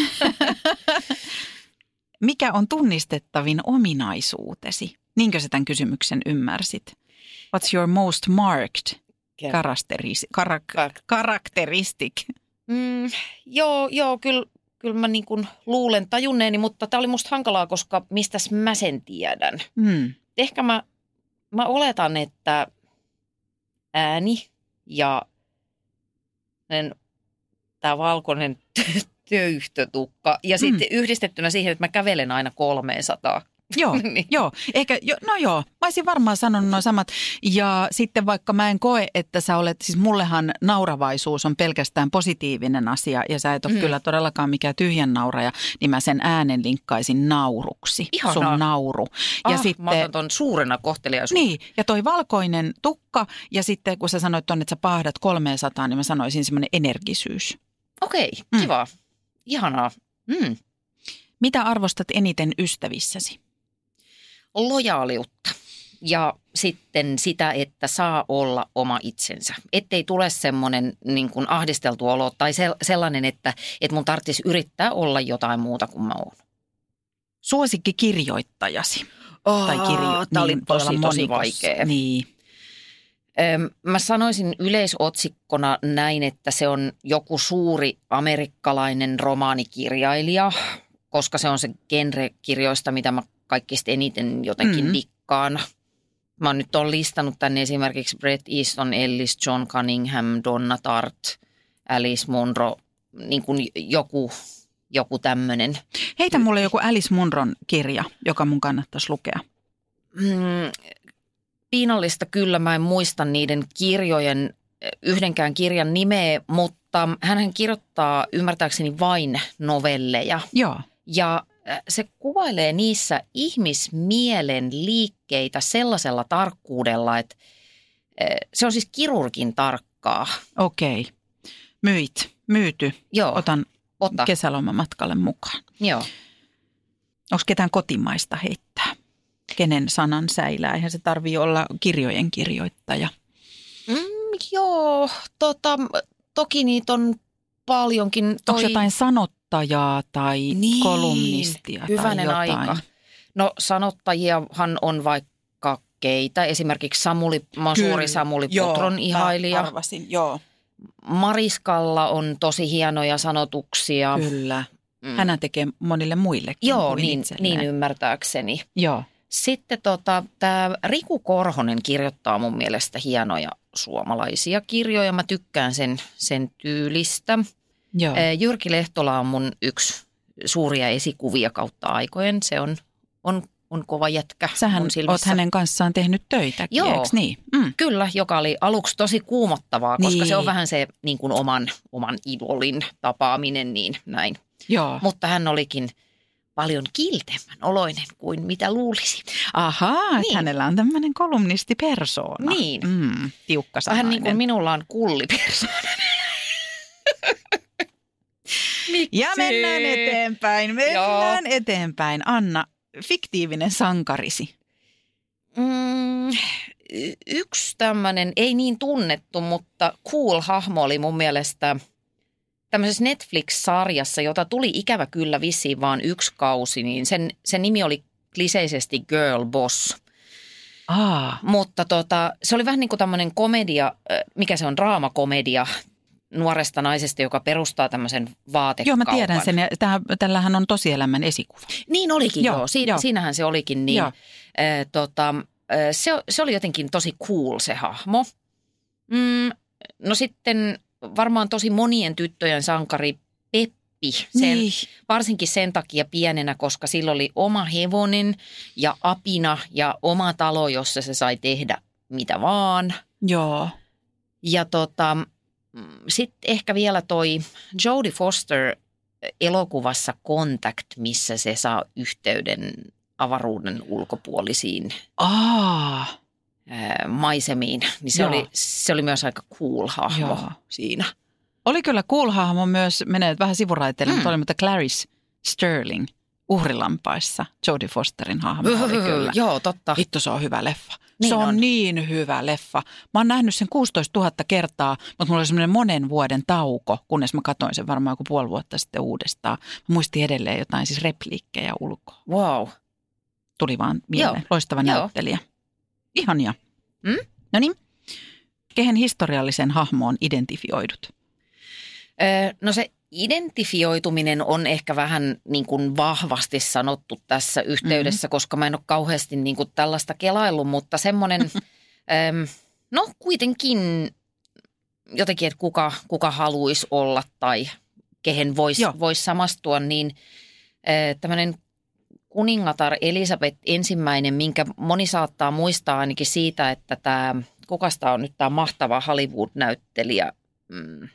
Mikä on tunnistettavin ominaisuutesi? Niinkö sä tämän kysymyksen ymmärsit? What's your most marked karakteris, karak, karakteristic? Mm, joo, joo, kyllä, kyllä mä niin kuin luulen tajunneeni, mutta tämä oli musta hankalaa, koska mistäs mä sen tiedän. Mm. Ehkä mä, mä oletan, että ääni ja tämä valkoinen töyhtötukka ja sitten mm. yhdistettynä siihen, että mä kävelen aina kolmesataa. Joo, Niin. joo. Ehkä, jo, no joo, mä olisin varmaan sanonut noin samat. Ja sitten vaikka mä en koe, että sä olet, siis mullehan nauravaisuus on pelkästään positiivinen asia ja sä et ole mm. kyllä todellakaan mikään tyhjän nauraja, niin mä sen äänen linkkaisin nauruksi. Ihanaa. Sun nauru. Ja Ah, sitten, mä otan ton suurena kohteliaisuutena. niin, ja toi valkoinen tukka ja sitten kun sä sanoit ton, että sä paahdat kolmesataa, niin mä sanoisin semmoinen energisyys. Okei, kiva. Mm. Ihanaa. Mm. Mitä arvostat eniten ystävissäsi? Lojaaliutta ja sitten sitä, että saa olla oma itsensä. Ettei tule semmoinen niin kuin ahdisteltu olo tai sellainen, että, että mun tarvitsisi yrittää olla jotain muuta kuin mä oon. Suosikki kirjoittajasi. Oh, tai kirjo, tämä oli niin, voi tosi, olla tosi monikas. vaikea. Niin. Öm, Mä sanoisin yleisotsikkona näin, että se on joku suuri amerikkalainen romaanikirjailija, koska se on se genre kirjoista, mitä mä kaikista eniten jotenkin mm. dikkaan. Mä oon nyt on listannut tänne esimerkiksi Bret Easton Ellis, John Cunningham, Donna Tartt, Alice Munro, niin kuin joku, joku tämmöinen. Heitä mulle joku Alice Munron kirja, joka mun kannattaisi lukea. Mm, piinallista kyllä, mä en muista niiden kirjojen, yhdenkään kirjan nimeä, mutta hän kirjoittaa ymmärtääkseni vain novelleja. Joo. Ja se kuvailee niissä ihmismielen liikkeitä sellaisella tarkkuudella, että se on siis kirurgin tarkkaa. Okei. Myit. Myyty. Joo. Otan Ota. kesälomamatkalle mukaan. Joo. Onko ketään kotimaista heittää? Kenen sanan säilää? Eihän se tarvitse olla kirjojen kirjoittaja. Mm, joo, tota, toki niitä on paljonkin. Toi... Onko jotain sanottajaa tai niin, kolumnistia hyvänen tai jotain? aika. No sanottajiahan on vaikka keitä. Esimerkiksi Samuli, mä oon suuri Samuli Potron ihailija. Joo, arvasin, joo. Mariskalla on tosi hienoja sanotuksia. Kyllä. Mm. Hän tekee monille muillekin Joo, kuin niin, itselleen. niin ymmärtääkseni. Joo. Sitten tota, tämä Riku Korhonen kirjoittaa mun mielestä hienoja suomalaisia kirjoja. Mä tykkään sen, sen tyylistä. Joo. Jyrki Lehtola on mun yksi suuria esikuvia kautta aikojen. Se on, on, on kova jätkä. Sähän mun silmissä. oot hänen kanssaan tehnyt töitä, Joo, niin? Mm. Kyllä, joka oli aluksi tosi kuumottavaa, koska niin. se on vähän se niin kuin oman, oman idolin tapaaminen, niin näin. Joo. Mutta hän olikin paljon kiltemmän oloinen kuin mitä luulisi. Ahaa, niin. Että hänellä on tämmöinen kolumnistipersoona. Niin. Mm, tiukka Vähän niin kuin minulla on kullipersoona. Ja mennään eteenpäin, mennään Joo. eteenpäin. Anna, fiktiivinen sankarisi. Mm, y- yksi tämmöinen, ei niin tunnettu, mutta cool hahmo oli mun mielestä tämmöisessä Netflix-sarjassa, jota tuli ikävä kyllä vissiin vaan yksi kausi, niin sen, sen nimi oli kliseisesti Girl Boss. Aa. Mutta tota, se oli vähän niin kuin tämmöinen komedia, mikä se on, draamakomedia nuoresta naisesta, joka perustaa tämmöisen vaatekaupan. Joo, mä tiedän sen. Ja täh, tällähän on tosielämän esikuva. Niin olikin joo, joo. Si- joo. Siinähän se olikin niin. Äh, tota, äh, se, se oli jotenkin tosi cool se hahmo. Mm, no sitten varmaan tosi monien tyttöjen sankari Sen, Niin. varsinkin sen takia pienenä, koska sillä oli oma hevonen ja apina ja oma talo, jossa se sai tehdä mitä vaan. Joo. Ja tota, sitten ehkä vielä toi Jodie Foster elokuvassa Contact, missä se saa yhteyden avaruuden ulkopuolisiin Aa. ää, maisemiin. Niin se, oli, se oli myös aika cool hahmo Joo. siinä. Oli kyllä cool hahmo myös, menee vähän sivuraiteille, mm. mutta oli mutta Clarice Sterling Uhrilampaissa. Jodie Fosterin hahmo oli kyllä. Joo, totta. Vittu, se on hyvä leffa. Niin se on, on niin hyvä leffa. Mä oon nähnyt sen kuusitoistatuhatta kertaa, mutta mulla oli semmoinen monen vuoden tauko, kunnes mä katsoin sen varmaan joku puoli vuotta sitten uudestaan. Mä muistin edelleen jotain siis repliikkejä ulkoa. Wow. Tuli vaan mieleen. Joo. Loistava Joo. näyttelijä. Ihania. Mm? No niin. Kehen historiallisen hahmoon identifioidut? Öö, no se identifioituminen on ehkä vähän niin kuin vahvasti sanottu tässä yhteydessä, mm-hmm. koska mä en ole kauheasti niin kuin tällaista kelaillut, mutta semmoinen, öö, no kuitenkin jotenkin, että kuka, kuka haluaisi olla tai kehen voisi vois samastua, niin öö, tämmöinen kuningatar Elisabeth ensimmäinen, minkä moni saattaa muistaa ainakin siitä, että tämä, kukasta on nyt tämä mahtava Hollywood-näyttelijä, mm,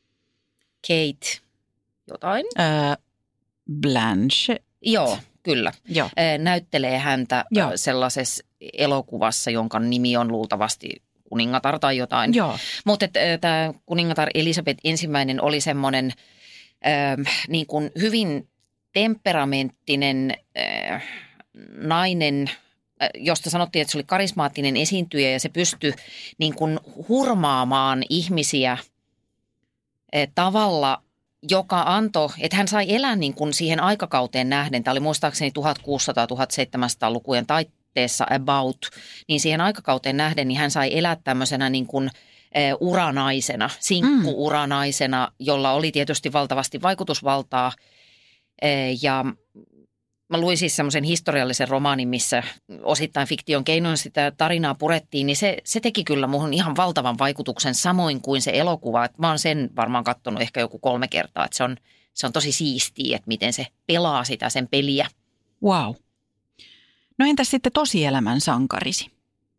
Kate jotain. Öö, Blanche. Joo, kyllä. Joo. Näyttelee häntä Joo. sellaisessa elokuvassa, jonka nimi on luultavasti kuningatar tai jotain. Joo. Mutta tämä kuningatar Elisabeth ensimmäinen oli semmoinen äh, niin kuin hyvin temperamenttinen äh, nainen, äh, josta sanottiin, että se oli karismaattinen esiintyjä ja se pystyi niin kuin hurmaamaan ihmisiä äh, tavalla, joka antoi, että hän sai elää niin kuin siihen aikakauteen nähden. Tämä oli muistaakseni tuhatkuusisataa-tuhatseitsemänsataa-lukujen taitteessa about, niin siihen aikakauteen nähden niin hän sai elää tämmöisenä niin kuin uranaisena, sinkku-uranaisena, jolla oli tietysti valtavasti vaikutusvaltaa. Ja mä luin siis semmoisen historiallisen romaanin, missä osittain fiktion keinoin sitä tarinaa purettiin, niin se, se teki kyllä muhun ihan valtavan vaikutuksen samoin kuin se elokuva. Et mä oon sen varmaan katsonut ehkä joku kolme kertaa, että se on, se on tosi siistiä, että miten se pelaa sitä sen peliä. Wow. No entäs sitten tosielämän sankarisi?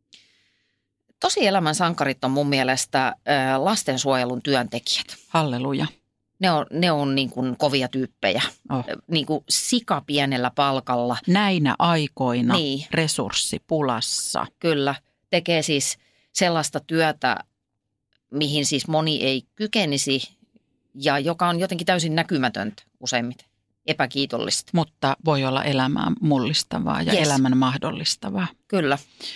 Tosielämän sankarit on mun mielestä äh, lastensuojelun työntekijät. Halleluja. Ne on, ne on niin kuin kovia tyyppejä, Oh. niin kuin sika pienellä palkalla. Näinä aikoina Niin. resurssipulassa. Kyllä, tekee siis sellaista työtä, mihin siis moni ei kykenisi ja joka on jotenkin täysin näkymätöntä useimmiten, epäkiitollista. Mutta voi olla elämää mullistavaa ja Yes. elämän mahdollistavaa. Kyllä.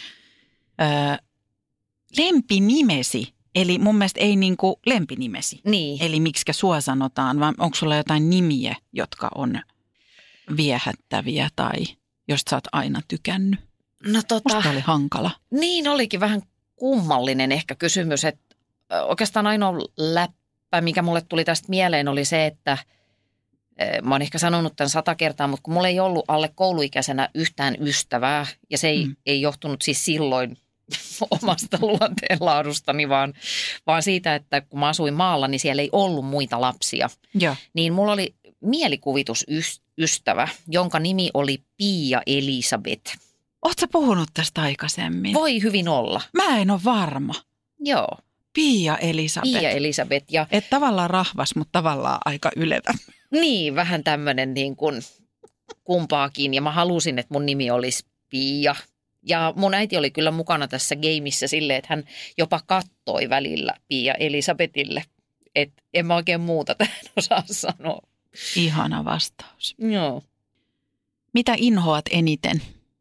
Öö, lempinimesi, eli mun mielestä ei niinku lempinimesi. Niin. Eli miksikä sua sanotaan, vaan onko sulla jotain nimiä, jotka on viehättäviä tai josta sä oot aina tykännyt? No tota, Musta oli hankala. niin olikin vähän kummallinen ehkä kysymys, että ö, oikeastaan ainoa läppä, mikä mulle tuli tästä mieleen oli se, että ö, mä oon ehkä sanonut tämän sata kertaa, mutta kun mulla ei ollut alle kouluikäisenä yhtään ystävää ja se ei, mm. ei johtunut siis silloin omasta luonteenlaadustani, vaan, vaan siitä, että kun mä asuin maalla, niin siellä ei ollut muita lapsia. Joo. Niin mulla oli mielikuvitusystävä, jonka nimi oli Pia Elisabeth. Oot sä puhunut tästä aikaisemmin? Voi hyvin olla. Mä en ole varma. Joo, Pia Elisabeth. Pia Elisabeth. Ja Et tavallaan rahvas, mutta tavallaan aika ylevä. niin, vähän tämmöinen niin kuin kumpaakin. Ja mä halusin, että mun nimi olisi Pia. Ja mun äiti oli kyllä mukana tässä gameissa silleen, että hän jopa kattoi välillä Pia Elisabethille. Että en mä oikein muuta tähän osaa sanoa. Ihana vastaus. Joo. Mitä inhoat eniten?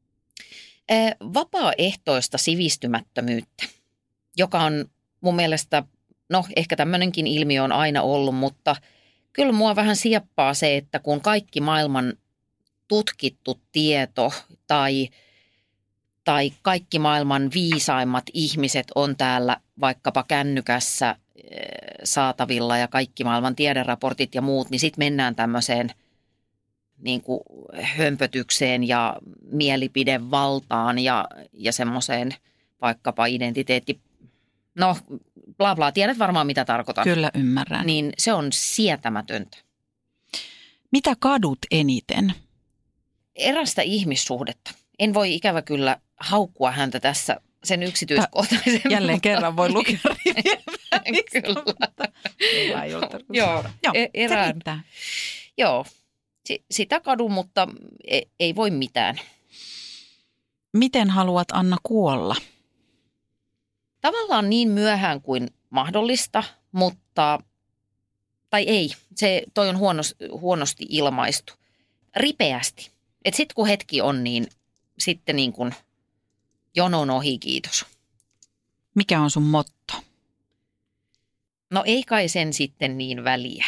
Ää, vapaaehtoista sivistymättömyyttä, joka on mun mielestä, no ehkä tämmöinenkin ilmiö on aina ollut, mutta kyllä mua vähän sieppaa se, että kun kaikki maailman tutkittu tieto tai, tai kaikki maailman viisaimmat ihmiset on täällä vaikkapa kännykässä ää, saatavilla ja kaikki maailman tiederaportit ja muut, niin sitten mennään tämmöiseen niin kuin hömpötykseen ja mielipidevaltaan ja, ja semmoiseen vaikkapa identiteetti, no bla bla, tiedät varmaan mitä tarkoitan. Kyllä ymmärrän. Niin se on sietämätöntä. Mitä kadut eniten? Erästä ihmissuhdetta. En voi ikävä kyllä haukkua häntä tässä sen yksityiskohtaisen. Jälleen kerran voi lukea rivien Kyllä. Hyvä ilta. Joo, Joo, e- erään. Se Joo, si- sitä kadun, mutta ei, ei voi mitään. Miten haluat, Anna, kuolla? Tavallaan niin myöhään kuin mahdollista, mutta, tai ei, se toi on huonos, huonosti ilmaistu. Ripeästi. Et sit kun hetki on, niin sitten niin kuin jonon ohi, kiitos. Mikä on sun motto? No ei kai sen sitten niin väliä.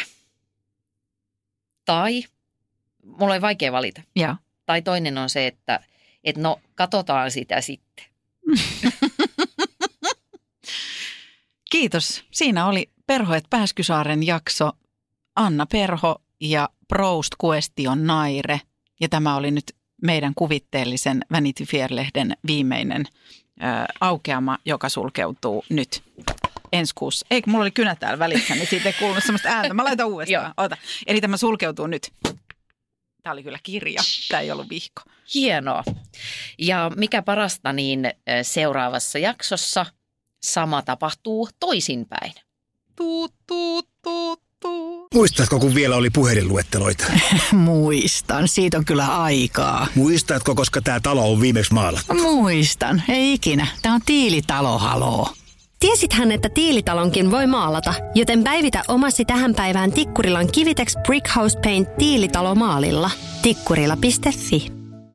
Tai, mulla on vaikea valita. Ja. Tai toinen on se, että et no katsotaan sitä sitten. Kiitos. Siinä oli Perho et Pääskysaaren jakso. Anna Perho ja Proust Question Naire. Ja tämä oli nyt meidän kuvitteellisen Vanity Fair-lehden viimeinen ö, aukeama, joka sulkeutuu nyt ensi kuussa. Eikö, mulla oli kynä täällä välissä, niin siitä ei kuulunut sellaista ääntä. Mä laitan uudestaan. Ota. Eli tämä sulkeutuu nyt. Tämä oli kyllä kirja. Tämä ei ollut vihko. Hienoa. Ja mikä parasta, niin seuraavassa jaksossa sama tapahtuu toisinpäin. Tuut, tuut, tuut, tuut. Muistatko, kun vielä oli puhelinluetteloita? Muistan. Siitä on kyllä aikaa. Muistatko, koska tämä talo on viimeksi maalattu? Muistan. Ei ikinä. Tämä on Tiilitalo, haloo. Tiesithän, että Tiilitalonkin voi maalata, joten päivitä omasi tähän päivään Tikkurilan Kivitex Brick House Paint Tiilitalo maalilla. Tikkurila piste fi